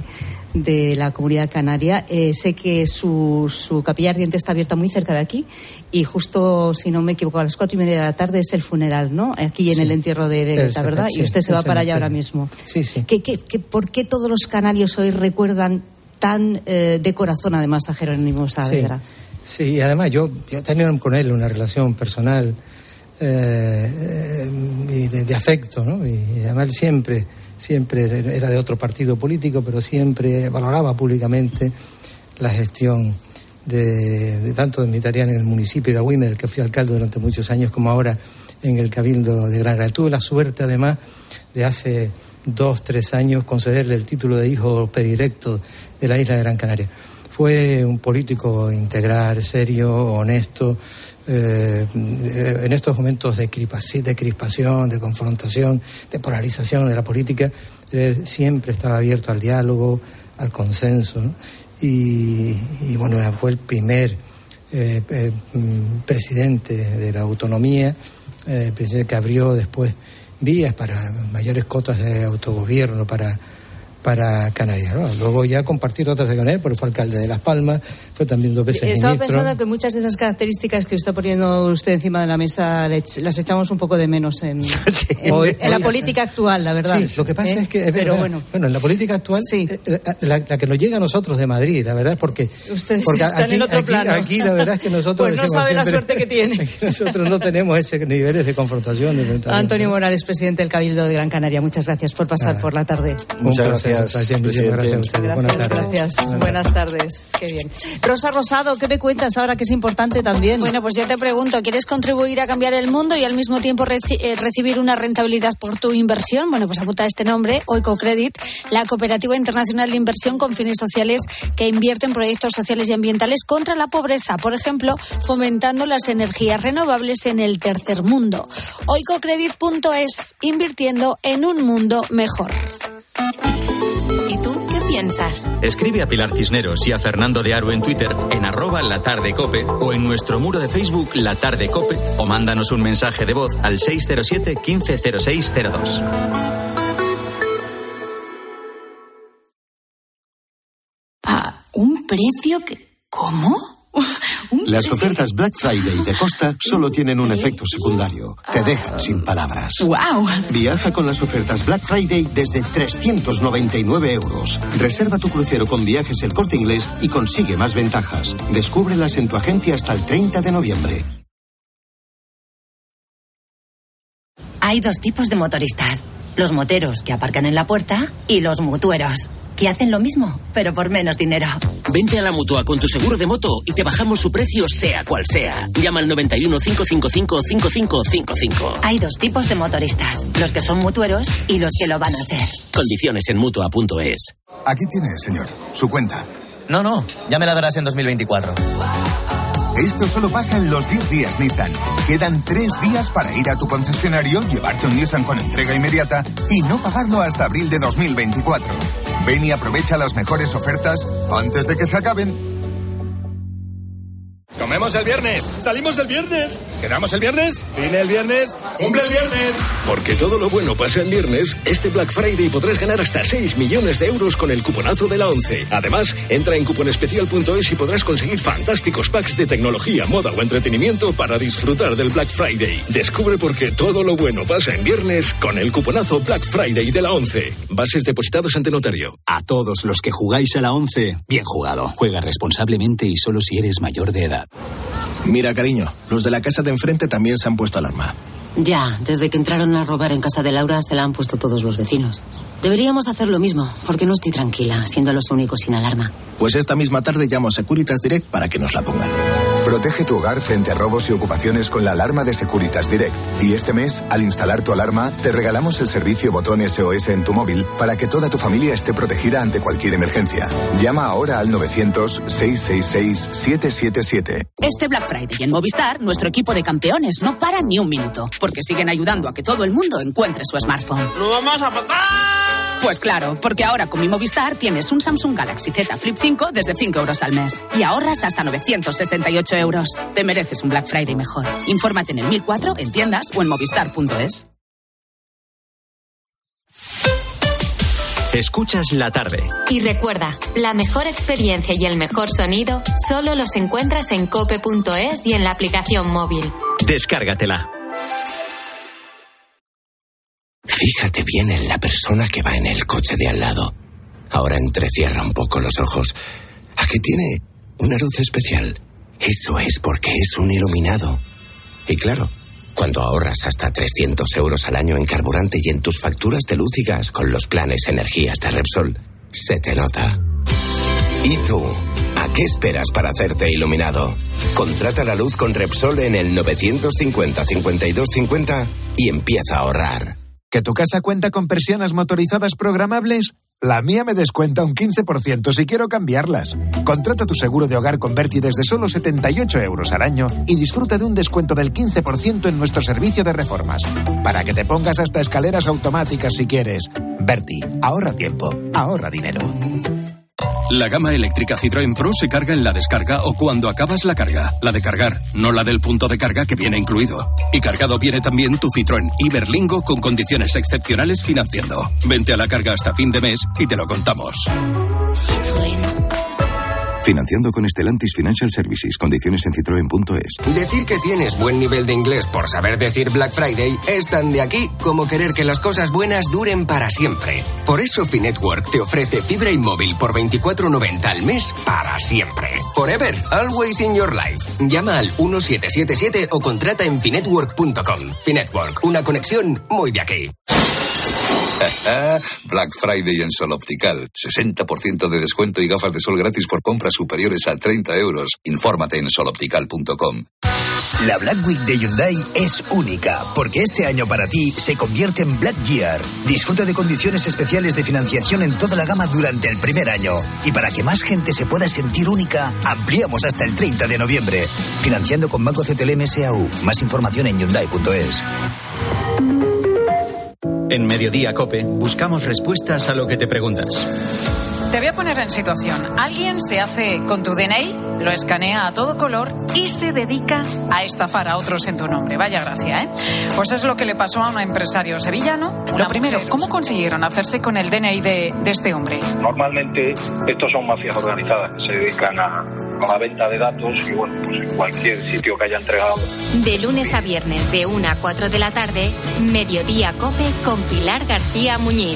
[SPEAKER 11] de la comunidad canaria. Eh, sé que su, su capilla ardiente está abierta muy cerca de aquí y justo, si no me equivoco, a las cuatro y media de la tarde es el funeral, ¿no? Aquí en sí. el entierro de Vegeta, ¿verdad? Sí, y usted se va para allá ahora mismo.
[SPEAKER 12] Sí, sí.
[SPEAKER 11] ¿Qué, qué, qué, ¿Por qué todos los canarios hoy recuerdan tan eh, de corazón, además, a Jerónimo Saavedra?
[SPEAKER 12] Sí, sí, y además yo, yo he tenido con él una relación personal eh, eh, de, de afecto, ¿no? Y, y además él siempre, siempre era de otro partido político, pero siempre valoraba públicamente la gestión de, de tanto de Mitarián en el municipio de Agüime, del que fui alcalde durante muchos años, como ahora en el Cabildo de Gran Canaria. Tuve la suerte, además, de hace dos, tres años concederle el título de hijo predilecto de la isla de Gran Canaria. Fue un político integral, serio, honesto. Eh, en estos momentos de crispación, de crispación, de confrontación, de polarización de la política, él siempre estaba abierto al diálogo, al consenso, ¿no? Y, y bueno, fue el primer eh, eh, presidente de la autonomía, eh, el presidente que abrió después vías para mayores cotas de autogobierno para para Canarias, ¿no? Luego ya compartir otras de Canarias, porque fue alcalde de Las Palmas, fue también dos veces
[SPEAKER 11] Estaba
[SPEAKER 12] ministro.
[SPEAKER 11] pensando que muchas de esas características que está poniendo usted encima de la mesa las echamos un poco de menos en, sí, en, hoy, en la hoy, política actual, la verdad.
[SPEAKER 12] Sí, lo que pasa
[SPEAKER 11] ¿Eh?
[SPEAKER 12] es que... Es
[SPEAKER 11] Pero
[SPEAKER 12] verdad,
[SPEAKER 11] bueno.
[SPEAKER 12] Bueno, en la política actual,
[SPEAKER 11] sí.
[SPEAKER 12] la, la, la que nos llega a nosotros de Madrid, la verdad es porque...
[SPEAKER 11] Ustedes
[SPEAKER 12] porque
[SPEAKER 11] están
[SPEAKER 12] aquí,
[SPEAKER 11] en otro
[SPEAKER 12] aquí,
[SPEAKER 11] plano.
[SPEAKER 12] Aquí la verdad es que nosotros...
[SPEAKER 11] Pues no sabe la suerte que tiene.
[SPEAKER 12] Nosotros no tenemos ese niveles de confrontación. De
[SPEAKER 11] Antonio Morales, presidente del Cabildo de Gran Canaria, muchas gracias por pasar ah, por la tarde.
[SPEAKER 1] Muchas gracias. gracias.
[SPEAKER 12] Muchísimas gracias a ustedes.
[SPEAKER 11] Gracias,
[SPEAKER 12] Buenas tardes.
[SPEAKER 11] gracias. Buenas tardes. Qué bien. Rosa Rosado, ¿qué me cuentas ahora que es importante también?
[SPEAKER 13] Bueno, pues yo te pregunto, ¿quieres contribuir a cambiar el mundo y al mismo tiempo reci- eh, recibir una rentabilidad por tu inversión? Bueno, pues apunta este nombre, Oikocredit, la cooperativa internacional de inversión con fines sociales que invierte en proyectos sociales y ambientales contra la pobreza, por ejemplo, fomentando las energías renovables en el tercer mundo. Oikocredit punto es, invirtiendo en un mundo mejor.
[SPEAKER 3] ¿Y tú qué piensas?
[SPEAKER 2] Escribe a Pilar Cisneros y a Fernando de Aro en Twitter, en arroba La Tarde Cope, o en nuestro muro de Facebook La Tarde Cope, o mándanos un mensaje de voz al seis cero siete, quince cero seis cero dos.
[SPEAKER 30] ¿A un precio que... ¿Cómo?
[SPEAKER 14] Las ofertas Black Friday de Costa solo tienen un efecto secundario. Te dejan sin palabras.
[SPEAKER 30] ¡Wow!
[SPEAKER 14] Viaja con las ofertas Black Friday desde trescientos noventa y nueve euros. Reserva tu crucero con Viajes El Corte Inglés y consigue más ventajas. Descúbrelas en tu agencia hasta el treinta de noviembre.
[SPEAKER 30] Hay dos tipos de motoristas. Los moteros que aparcan en la puerta y los mutueros, que hacen lo mismo, pero por menos dinero.
[SPEAKER 15] Vente a la Mutua con tu seguro de moto y te bajamos su precio sea cual sea. Llama al noventa y uno, cinco cinco cinco, cinco cinco cinco cinco.
[SPEAKER 30] Hay dos tipos de motoristas, los que son mutueros y los que lo van a ser.
[SPEAKER 15] Condiciones en Mutua punto es.
[SPEAKER 16] Aquí tiene, señor, su cuenta.
[SPEAKER 17] No, no, ya me la darás en dos mil veinticuatro.
[SPEAKER 16] Esto solo pasa en los diez días Nissan. Quedan tres días para ir a tu concesionario, llevarte un Nissan con entrega inmediata y no pagarlo hasta abril de dos mil veinticuatro. Ven y aprovecha las mejores ofertas antes de que se acaben.
[SPEAKER 18] Comemos el viernes, salimos el viernes, quedamos el viernes, vine el viernes, cumple el viernes.
[SPEAKER 19] Porque todo lo bueno pasa el viernes, este Black Friday podrás ganar hasta seis millones de euros con el cuponazo de la ONCE. Además, entra en cuponespecial punto es y podrás conseguir fantásticos packs de tecnología, moda o entretenimiento para disfrutar del Black Friday. Descubre por qué todo lo bueno pasa en viernes con el cuponazo Black Friday de la ONCE. Bases depositados ante notario.
[SPEAKER 29] A todos los que jugáis a la ONCE, bien jugado. Juega responsablemente y solo si eres mayor de edad.
[SPEAKER 21] Mira, cariño, los de la casa de enfrente también se han puesto alarma.
[SPEAKER 22] Ya, desde que entraron a robar en casa de Laura se la han puesto todos los vecinos. Deberíamos hacer lo mismo, porque no estoy tranquila, siendo los únicos sin alarma.
[SPEAKER 21] Pues esta misma tarde llamo a Securitas Direct para que nos la pongan.
[SPEAKER 16] Protege tu hogar frente a robos y ocupaciones con la alarma de Securitas Direct. Y este mes, al instalar tu alarma, te regalamos el servicio botón S O S en tu móvil para que toda tu familia esté protegida ante cualquier emergencia. Llama ahora al novecientos, seiscientos sesenta y seis, setecientos setenta y siete.
[SPEAKER 30] Este Black Friday en Movistar, nuestro equipo de campeones no para ni un minuto, porque siguen ayudando a que todo el mundo encuentre su smartphone.
[SPEAKER 15] ¡Lo vamos a matar!
[SPEAKER 30] Pues claro, porque ahora con mi Movistar tienes un Samsung Galaxy Z Flip cinco desde cinco euros al mes y ahorras hasta novecientos sesenta y ocho euros. Te mereces un Black Friday mejor. Infórmate en el mil cuatro, en tiendas o en movistar punto es.
[SPEAKER 2] Escuchas La Tarde.
[SPEAKER 3] Y recuerda, la mejor experiencia y el mejor sonido solo los encuentras en cope punto es y en la aplicación móvil.
[SPEAKER 2] Descárgatela.
[SPEAKER 23] Fíjate bien en la persona que va en el coche de al lado. Ahora entrecierra un poco los ojos. ¿A qué tiene una luz especial? Eso es porque es un iluminado. Y claro, cuando ahorras hasta trescientos euros al año en carburante y en tus facturas de luz y gas con los planes energías de Repsol, se te nota. ¿Y tú? ¿A qué esperas para hacerte iluminado? Contrata la luz con Repsol en el novecientos cincuenta, cincuenta y dos cincuenta y empieza a ahorrar.
[SPEAKER 24] ¿Que tu casa cuenta con persianas motorizadas programables? La mía me descuenta un quince por ciento si quiero cambiarlas. Contrata tu seguro de hogar con Berti desde solo setenta y ocho euros al año y disfruta de un descuento del quince por ciento en nuestro servicio de reformas. Para que te pongas hasta escaleras automáticas si quieres. Berti, ahorra tiempo, ahorra dinero.
[SPEAKER 26] La gama eléctrica Citroën Pro se carga en la descarga o cuando acabas la carga. La de cargar, no la del punto de carga que viene incluido. Y cargado viene también tu Citroën Iberlingo con condiciones excepcionales financiando. Vente a la carga hasta fin de mes y te lo contamos.
[SPEAKER 3] Citroën.
[SPEAKER 27] Financiando con Stellantis Financial Services. Condiciones en citroen punto es.
[SPEAKER 32] Decir que tienes buen nivel de inglés por saber decir Black Friday es tan de aquí como querer que las cosas buenas duren para siempre. Por eso Finetwork te ofrece fibra y móvil por veinticuatro noventa al mes para siempre. Forever, always in your life. Llama al uno siete siete siete o contrata en finetwork punto com. Finetwork, una conexión muy de aquí.
[SPEAKER 27] Black Friday en Sol Optical. sesenta por ciento de descuento y gafas de sol gratis por compras superiores a treinta euros. Infórmate en sol optical punto com.
[SPEAKER 1] La Black Week de Hyundai es única, porque este año para ti se convierte en Black Year. Disfruta de condiciones especiales de financiación en toda la gama durante el primer año. Y para que más gente se pueda sentir única, ampliamos hasta el treinta de noviembre. Financiando con Banco C T L M S A U. Más información en hyundai punto es.
[SPEAKER 2] En Mediodía COPE buscamos respuestas a lo que te preguntas.
[SPEAKER 4] Te voy a poner en situación. Alguien se hace con tu D N I, lo escanea a todo color y se dedica a estafar a otros en tu nombre. Vaya gracia, ¿eh? Pues es lo que le pasó a un empresario sevillano. Lo primero, ¿cómo consiguieron hacerse con el D N I de, de este hombre?
[SPEAKER 5] Normalmente estos son mafias organizadas que se dedican a, a la venta de datos y bueno, pues en cualquier sitio que haya entregado.
[SPEAKER 3] De lunes a viernes de una a cuatro de la tarde, Mediodía COPE con Pilar García Muñiz.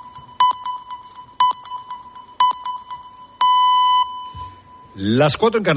[SPEAKER 6] Las cuatro en Canarias.